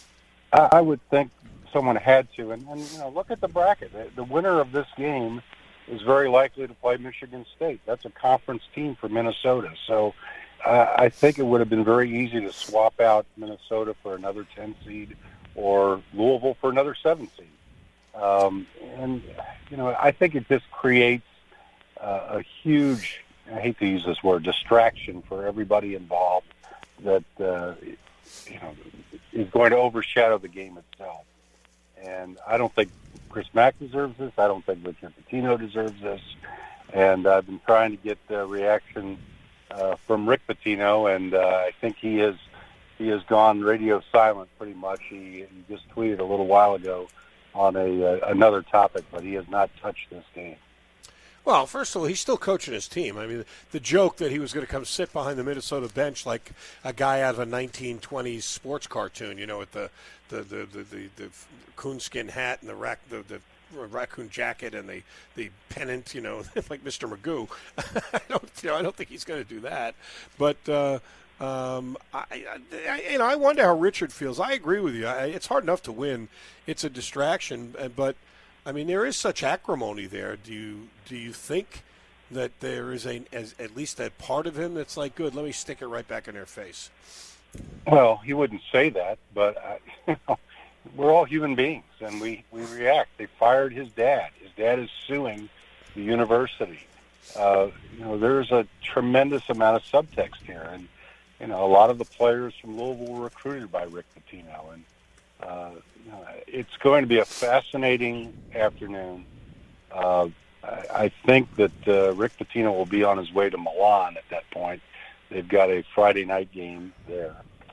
I, I would think someone had to. And, and, you know, look at the bracket. The, the winner of this game is very likely to play Michigan State. That's a conference team for Minnesota. So uh, I think it would have been very easy to swap out Minnesota for another ten seed or Louisville for another seven seed. Um, and, you know, I think it just creates uh, a huge, I hate to use this word, distraction for everybody involved that, uh, you know, is going to overshadow the game itself. And I don't think Chris Mack deserves this. I don't think Richard Pitino deserves this. And I've been trying to get the reaction uh, from Rick Pitino, and uh, I think he has he has gone radio silent pretty much. He, he just tweeted a little while ago on a uh, another topic, but he has not touched this game. Well, first of all, he's still coaching his team. I mean, the joke that he was going to come sit behind the Minnesota bench like a guy out of a nineteen twenties sports cartoon, you know, with the the the the, the, the coonskin hat and the rack the, the raccoon jacket and the, the pennant, you know, like Mister Magoo. I don't, you know, I don't think he's going to do that. But uh, um, I, I, you know, I wonder how Richard feels. I agree with you. I, it's hard enough to win. It's a distraction, but. I mean, there is such acrimony there. Do you do you think that there is a as, at least that part of him that's like, good, let me stick it right back in their face? Well, he wouldn't say that, but uh, you know, we're all human beings, and we, we react. They fired his dad. His dad is suing the university. Uh, you know, there's a tremendous amount of subtext here, and you know, a lot of the players from Louisville were recruited by Rick Pitino, and. Uh, it's going to be a fascinating afternoon. Uh, I, I think that uh, Rick Pitino will be on his way to Milan at that point they've got a Friday night game there.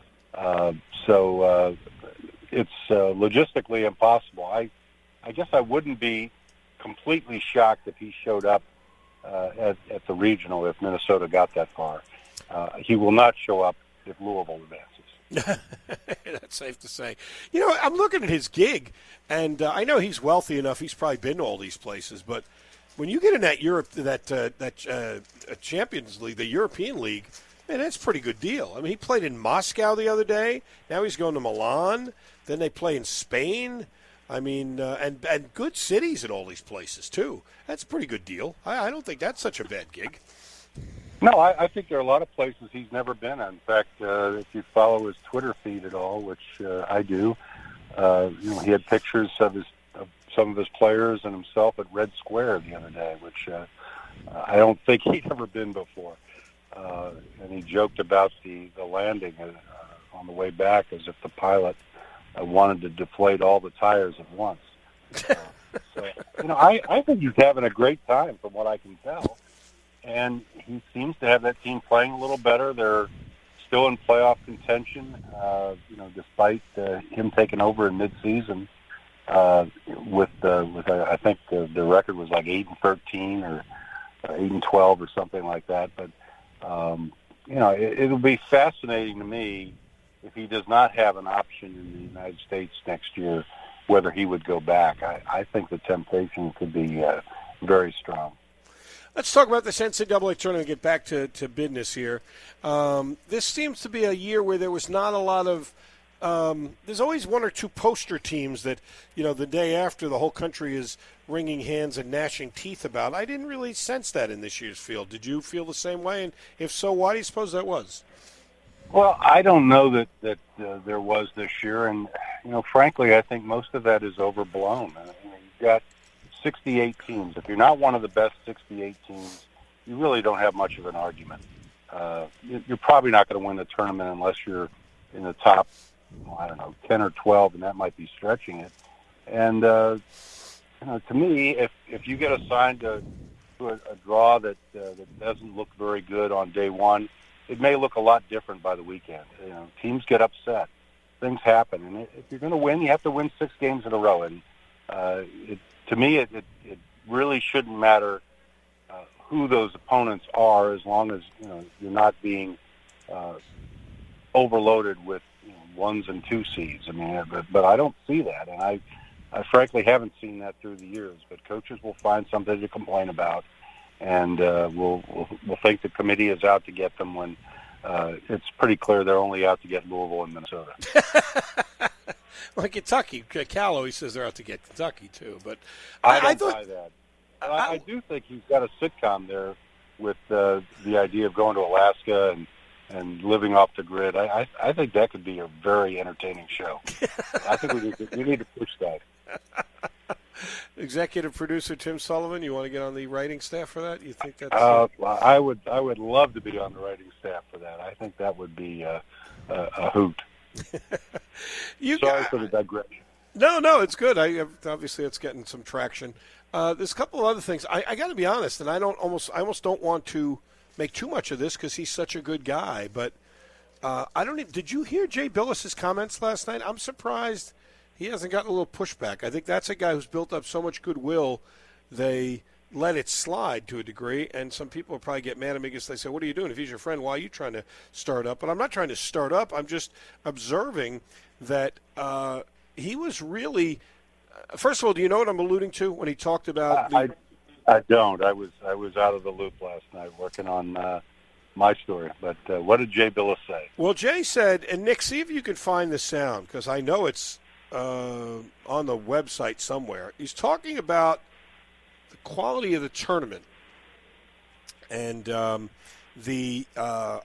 Uh, so uh, it's uh, logistically impossible. I, I guess I wouldn't be completely shocked if he showed up uh, at, at the regional if Minnesota got that far. Uh, he will not show up if Louisville advances. That's safe to say. You know, I'm looking at his gig, and uh, I know he's wealthy enough. He's probably been to all these places, but when you get in that Europe, that uh, that uh, Champions League, the European League, man, that's a pretty good deal. I mean, he played in Moscow the other day. Now he's going to Milan. Then they play in Spain. I mean, uh, and and good cities in all these places too. That's a pretty good deal. I, I don't think that's such a bad gig. No, I, I think there are a lot of places he's never been. In fact, uh, if you follow his Twitter feed at all, which uh, I do, uh, you know, he had pictures of his of some of his players and himself at Red Square the other day, which uh, I don't think he'd ever been before. Uh, and he joked about the the landing uh, on the way back as if the pilot uh, wanted to deflate all the tires at once. Uh, so, you know, I, I think he's having a great time, from what I can tell. And he seems to have that team playing a little better. They're still in playoff contention, uh, you know, despite uh, him taking over in midseason. Uh, with uh, with uh, I think the, the record was like eight and thirteen or uh, eight and twelve or something like that. But um, you know, it, it'll be fascinating to me if he does not have an option in the United States next year, whether he would go back. I, I think the temptation could be uh, very strong. Let's talk about this N C double A tournament and get back to, to business here. Um, this seems to be a year where there was not a lot of um, – there's always one or two poster teams that, you know, the day after the whole country is wringing hands and gnashing teeth about. I didn't really sense that in this year's field. Did you feel the same way? And if so, why do you suppose that was? Well, I don't know that, that uh, there was this year. And, you know, frankly, I think most of that is overblown. I mean, you've got – sixty-eight teams. If you're not one of the best sixty-eight teams, you really don't have much of an argument. Uh, you're probably not going to win the tournament unless you're in the top, I don't know, ten or twelve, and that might be stretching it. And uh, you know, to me, if if you get assigned to, to a, a draw that uh, that doesn't look very good on day one, it may look a lot different by the weekend. You know, teams get upset, things happen, and if you're going to win, you have to win six games in a row. And uh, it To me, it, it, it really shouldn't matter uh, who those opponents are, as long as you know you're not being uh, overloaded with you know, ones and two seeds. I mean, but, but I don't see that, and I, I frankly haven't seen that through the years. But coaches will find something to complain about, and uh, will will will think the committee is out to get them when uh, it's pretty clear they're only out to get Louisville and Minnesota. Well, Kentucky, Callow, he says they're out to get Kentucky, too. But I, I don't I thought, buy that. I, I, I do think he's got a sitcom there with uh, the idea of going to Alaska and, and living off the grid. I, I, I think that could be a very entertaining show. I think we need to, we need to push that. Executive producer Tim Sullivan, you want to get on the writing staff for that? You think that's? Uh, well, I would. I would love to be on the writing staff for that. I think that would be uh, a, a hoot. you Sorry got, for the digression. No, no, it's good. I obviously it's getting some traction. Uh, there's a couple of other things. I, I got to be honest, and I don't almost. I almost don't want to make too much of this because he's such a good guy. But uh, I don't. Did you hear Jay Billis's comments last night? I'm surprised he hasn't gotten a little pushback. I think that's a guy who's built up so much goodwill. They let it slide to a degree, and some people will probably get mad at me because they say, what are you doing? If he's your friend, why are you trying to start up? But I'm not trying to start up. I'm just observing that uh, he was really uh, – first of all, do you know what I'm alluding to when he talked about I, the, I, I don't. I was I was out of the loop last night working on uh, my story. But uh, what did Jay Billis say? Well, Jay said – and Nick, see if you can find the sound because I know it's uh, on the website somewhere. He's talking about – quality of the tournament and um, the uh,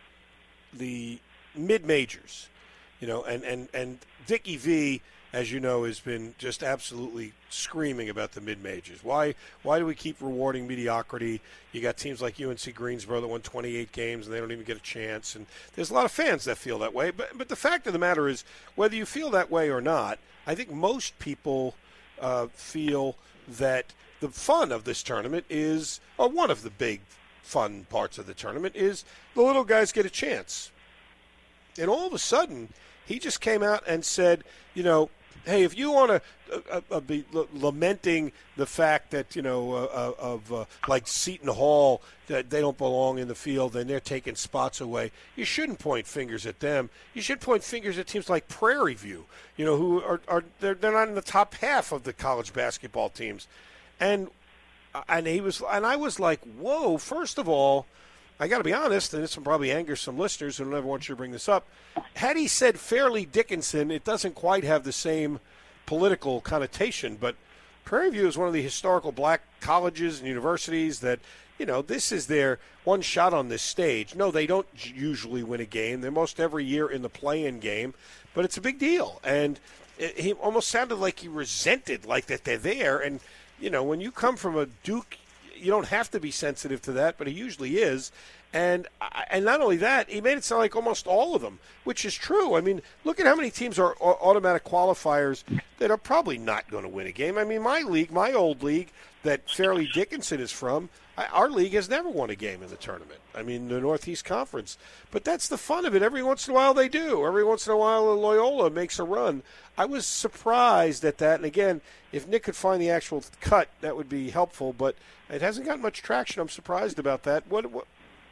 the mid majors, you know, and, and, and Dickie V, as you know, has been just absolutely screaming about the mid majors. Why why do we keep rewarding mediocrity? You got teams like U N C Greensboro that won twenty-eight games and they don't even get a chance. And there's a lot of fans that feel that way. But but the fact of the matter is, whether you feel that way or not, I think most people uh, feel that the fun of this tournament is, or one of the big fun parts of the tournament is the little guys get a chance. And all of a sudden, he just came out and said, you know, hey, if you want to uh, uh, be l- lamenting the fact that, you know, uh, uh, of uh, like Seton Hall, that they don't belong in the field and they're taking spots away, you shouldn't point fingers at them. You should point fingers at teams like Prairie View, you know, who are, are they're, they're not in the top half of the college basketball teams. And and he was, and I was like, whoa, first of all, I got to be honest, and this will probably anger some listeners who never want you to bring this up. Had he said Fairleigh Dickinson, it doesn't quite have the same political connotation, but Prairie View is one of the historical black colleges and universities that, you know, this is their one shot on this stage. No, they don't usually win a game. They're most every year in the play-in game, but it's a big deal. And it, he almost sounded like he resented, like that they're there. And, you know, when you come from a Duke, you don't have to be sensitive to that, but he usually is. And and not only that, he made it sound like almost all of them, which is true. I mean, look at how many teams are automatic qualifiers that are probably not going to win a game. I mean, my league, my old league that Fairleigh Dickinson is from, our league has never won a game in the tournament. I mean, the Northeast Conference. But that's the fun of it. Every once in a while they do. Every once in a while Loyola makes a run. I was surprised at that. And, again, if Nick could find the actual cut, that would be helpful. But it hasn't got much traction. I'm surprised about that. What? what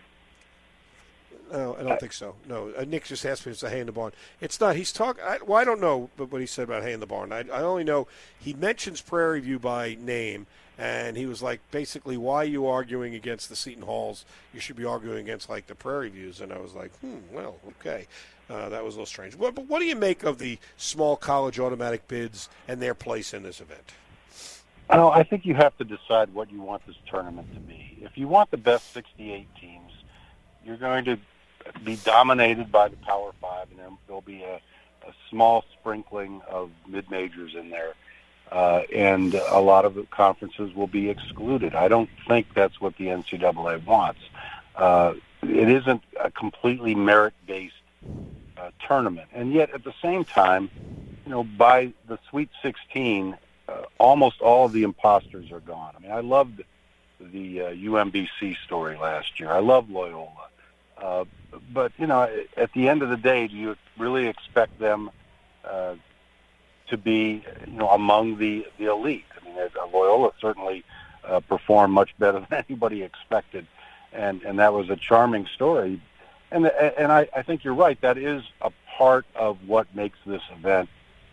No, I don't think so. No, uh, Nick just asked me if it's a hay in the barn. It's not. He's talking. Well, I don't know what he said about hay in the barn. I, I only know he mentions Prairie View by name, and he was like, basically, why are you arguing against the Seton Halls? You should be arguing against, like, the Prairie Views. And I was like, hmm, well, okay. Uh, that was a little strange. But, but what do you make of the small college automatic bids and their place in this event? I know. I think you have to decide what you want this tournament to be. If you want the best sixty-eight teams, you're going to be dominated by the Power Five, and there, there'll be a, a small sprinkling of mid-majors in there, uh, and a lot of the conferences will be excluded. I don't think that's what the N C double A wants. Uh, it isn't a completely merit-based uh, tournament, and yet at the same time, you know, by the Sweet sixteen, uh, almost all of the imposters are gone. I mean, I loved the uh, U M B C story last year. I love Loyola. Uh, but, you know, at the end of the day, do you really expect them uh, to be, you know, among the, the elite? I mean, Loyola certainly uh, performed much better than anybody expected, and, and that was a charming story. And and I, I think you're right. That is a part of what makes this event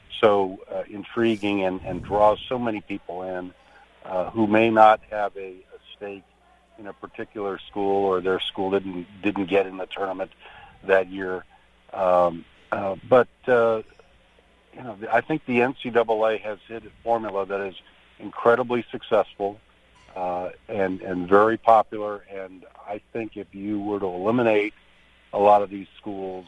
so uh, intriguing and, and draws so many people in uh, who may not have a, a stake in a particular school, or their school didn't didn't get in the tournament that year. Um, uh, but uh, you know, I think the N C double A has hit a formula that is incredibly successful uh, and and very popular. And I think if you were to eliminate a lot of these schools,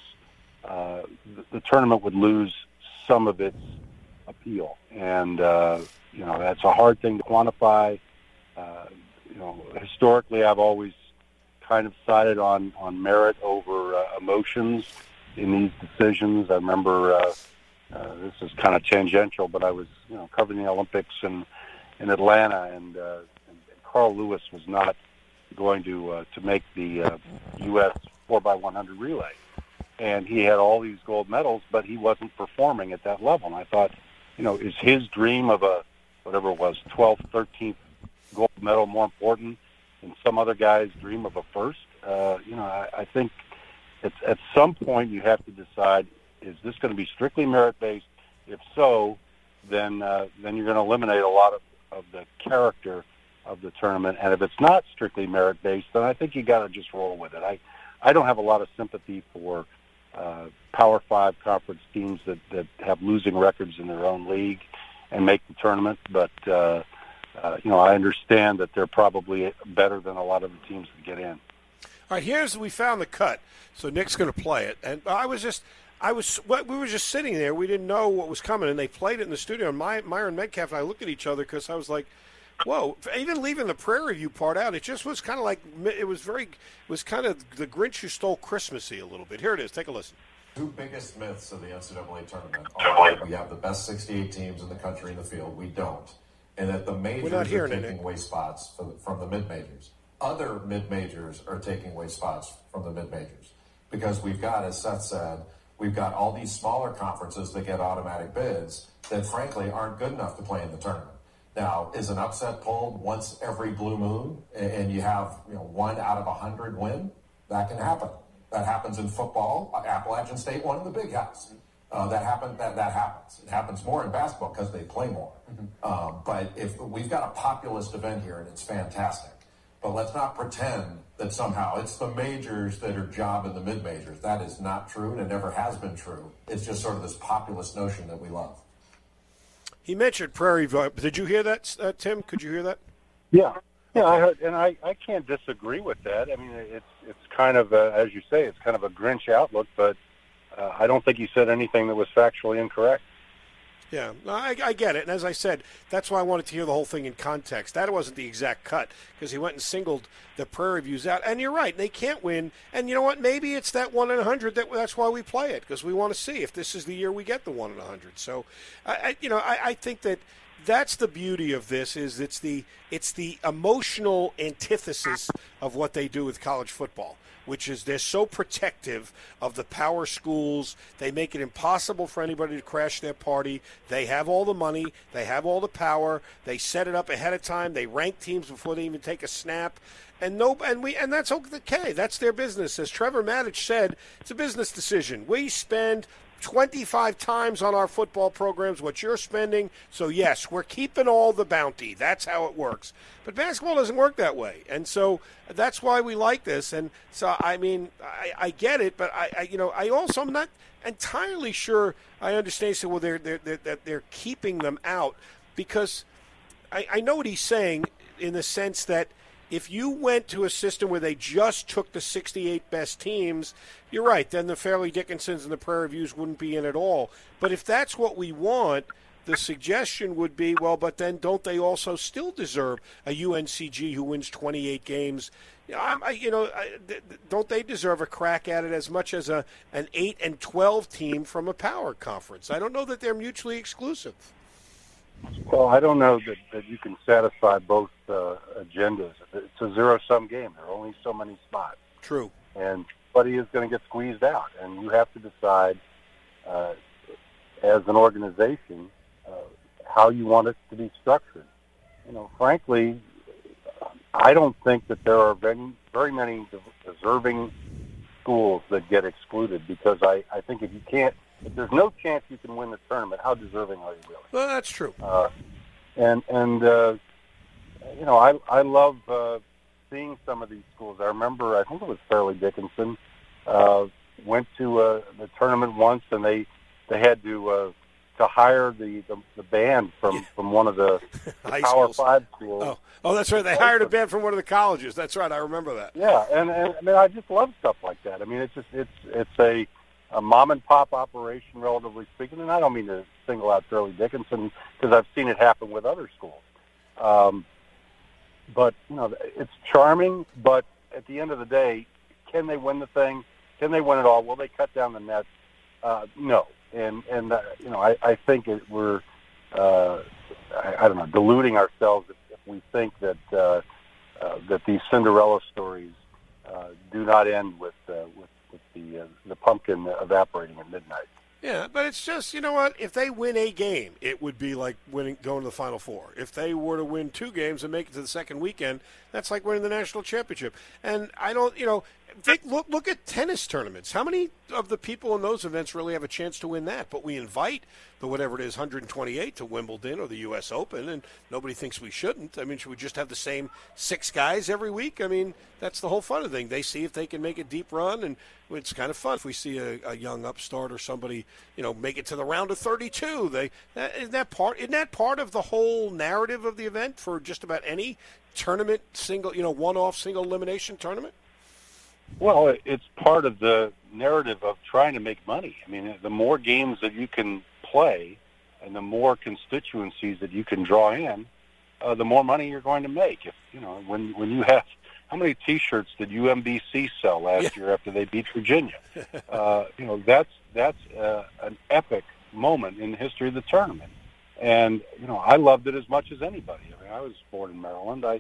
uh, the, the tournament would lose some of its appeal. And uh, you know, that's a hard thing to quantify. Uh, You know, historically, I've always kind of sided on, on merit over uh, emotions in these decisions. I remember, uh, uh, this is kind of tangential, but I was, you know, covering the Olympics in, in Atlanta, and, uh, and Carl Lewis was not going to uh, to make the uh, U S four by one hundred relay. And he had all these gold medals, but he wasn't performing at that level. And I thought, you know, is his dream of a, whatever it was, twelfth, thirteenth gold medal more important than some other guy's dream of a first? Uh, you know, I, I think it's, at some point you have to decide, is this going to be strictly merit-based? If so, then uh, then you're going to eliminate a lot of, of the character of the tournament. And if it's not strictly merit-based, then I think you got to just roll with it. I, I don't have a lot of sympathy for uh, Power Five conference teams that, that have losing records in their own league and make the tournament, but uh, Uh, you know, I understand that they're probably better than a lot of the teams that get in. All right, here's we found the cut. So Nick's going to play it, and I was just, I was, we were just sitting there. We didn't know what was coming, and they played it in the studio. And my, Myron Metcalf and I looked at each other because I was like, "Whoa!" Even leaving the Prairie View part out, it just was kind of like it was very, it was kind of the Grinch Who Stole Christmassy a little bit. Here it is. Take a listen. Two biggest myths of the N C double A tournament are that we have the best sixty-eight teams in the country in the field. We don't. And that the majors are taking away spots for the, from the mid-majors. other mid-majors are taking away spots from the mid-majors. Because we've got, as Seth said, we've got all these smaller conferences that get automatic bids that, frankly, aren't good enough to play in the tournament. Now, is an upset pulled once every blue moon and you have, you know, one out of a hundred win? That can happen. That happens in football. Appalachian State won in the Big House. Uh, that happen, that, that happens. It happens more in basketball because they play more. Mm-hmm. Um, but if we've got a populist event here and it's fantastic, but let's not pretend that somehow it's the majors that are jobbing the mid-majors. That is not true, and it never has been true. It's just sort of this populist notion that we love. He mentioned Prairie View. Did you hear that, uh, Tim? Could you hear that? Yeah, yeah, I heard, and I, I can't disagree with that. I mean, it's it's kind of a, as you say, it's kind of a Grinch outlook, but uh, I don't think he said anything that was factually incorrect. Yeah, I, I get it. And as I said, that's why I wanted to hear the whole thing in context. That wasn't the exact cut because he went and singled the Prairie Views out. And you're right, they can't win. And you know what? Maybe it's that one in a hundred. That that's why we play it, because we want to see if this is the year we get the one in a hundred. So, I, I you know, I, I think that that's the beauty of this. Is it's the it's the emotional antithesis of what they do with college football, which is they're so protective of the power schools. They make it impossible for anybody to crash their party. They have all the money. They have all the power. They set it up ahead of time. They rank teams before they even take a snap. And no, and we, and that's okay. That's their business. As Trevor Maddich said, it's a business decision. We spend twenty-five times on our football programs what you're spending. So, yes, we're keeping all the bounty. That's how it works. But basketball doesn't work that way. And so that's why we like this. And so, I mean, I, I get it, but, I, I, you know, I also am not entirely sure I understand. So, well, they're, they're, they're, they're keeping them out because I, I know what he's saying in the sense that if you went to a system where they just took the sixty-eight best teams, you're right, then the Fairleigh Dickinsons and the Prairie Views wouldn't be in at all. But if that's what we want, the suggestion would be, well, but then don't they also still deserve a U N C G who wins twenty-eight games? You know, I, you know I, don't they deserve a crack at it as much as a an eight and twelve team from a power conference? I don't know that they're mutually exclusive. Well, I don't know that, that you can satisfy both uh, agendas. It's a zero-sum game. There are only so many spots. True. And somebody is going to get squeezed out. And you have to decide, uh, as an organization, uh, how you want it to be structured. You know, frankly, I don't think that there are very, very many deserving schools that get excluded because I, I think if you can't, if there's no chance you can win the tournament, how deserving are you really? Well, that's true. Uh, and and uh, you know, I I love uh, seeing some of these schools. I remember, I think it was Fairleigh Dickinson, uh, went to uh, the tournament once, and they they had to uh, to hire the, the, the band from, yeah. from one of the, the Power schools. Five schools. Oh. oh, that's right. They hired a band from one of the colleges. That's right. I remember that. Yeah, and, and I mean, I just love stuff like that. I mean, it's just it's it's a a mom and pop operation, relatively speaking, and I don't mean to single out Fairleigh Dickinson because I've seen it happen with other schools. Um, but you know, it's charming. But at the end of the day, can they win the thing? Can they win it all? Will they cut down the nets? Uh, no. And and uh, you know, I, I think it, we're uh, I, I don't know deluding ourselves if, if we think that uh, uh, that these Cinderella stories uh, do not end with uh, with with the uh, the pumpkin evaporating at midnight. Yeah, but it's just, you know what? If they win a game, it would be like winning, going to the Final Four. If they were to win two games and make it to the second weekend, that's like winning the national championship. And I don't, you know, think, look look at tennis tournaments. How many of the people in those events really have a chance to win that? But we invite the whatever it is, one hundred twenty-eight to Wimbledon or the U S Open, and nobody thinks we shouldn't. I mean, should we just have the same six guys every week? I mean, that's the whole fun of the thing. They see if they can make a deep run, and it's kind of fun if we see a, a young upstart or somebody, you know, make it to the round of thirty-two. They that, isn't that part? Isn't that part of the whole narrative of the event for just about any tournament, single, you know, one-off single elimination tournament? Well, it's part of the narrative of trying to make money. I mean, the more games that you can play and the more constituencies that you can draw in, uh, the more money you're going to make. If you know, when when you have how many T-shirts did U M B C sell last yeah. year after they beat Virginia? uh, you know, that's that's uh, an epic moment in the history of the tournament. And you know, I loved it as much as anybody. I mean, I was born in Maryland. I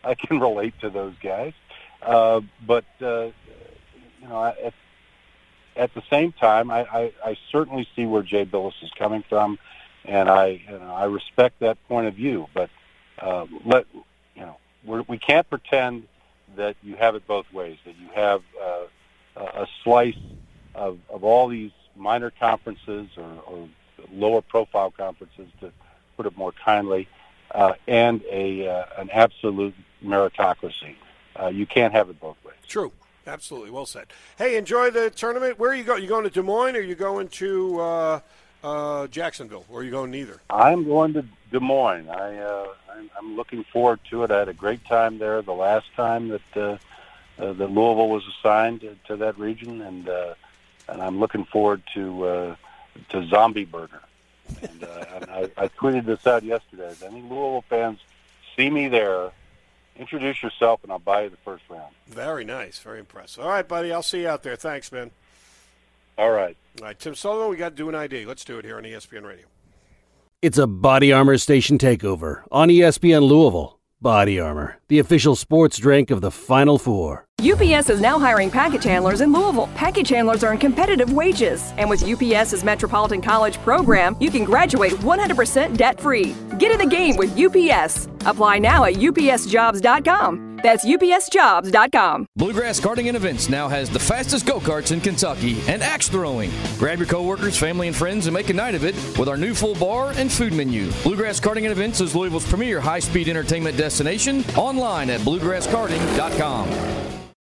I can relate to those guys. Uh, but uh, you know, at, at the same time, I, I, I certainly see where Jay Billis is coming from, and I you know, I respect that point of view. But uh, let you know, we're, we can't pretend that you have it both ways. That you have uh, a slice of, of all these minor conferences or, or lower profile conferences, to put it more kindly, uh, and a uh, an absolute meritocracy. Uh, you can't have it both ways. True. Absolutely. Well said. Hey, enjoy the tournament. Where are you going? You going to Des Moines, or are you going to uh, uh, Jacksonville, or are you going neither? I'm going to Des Moines. I, uh, I'm, I'm looking forward to it. I had a great time there the last time that uh, uh, that Louisville was assigned to, to that region, and uh, and I'm looking forward to uh, to Zombie Burger. And, uh, and I, I tweeted this out yesterday. If any Louisville fans see me there, introduce yourself, and I'll buy you the first round. Very nice. Very impressive. All right, buddy. I'll see you out there. Thanks, man. All right. All right, Tim Sullivan, we got to do an I D. Let's do it here on E S P N Radio. It's a Body Armor station takeover on E S P N Louisville. Body Armor, the official sports drink of the Final Four. U P S is now hiring package handlers in Louisville. Package handlers earn competitive wages. And with UPS's Metropolitan College program, you can graduate one hundred percent debt-free. Get in the game with U P S. Apply now at U P S jobs dot com. That's U P S jobs dot com. Bluegrass Karting and Events now has the fastest go-karts in Kentucky and axe throwing. Grab your coworkers, family, and friends and make a night of it with our new full bar and food menu. Bluegrass Karting and Events is Louisville's premier high-speed entertainment destination. Online at bluegrass karting dot com.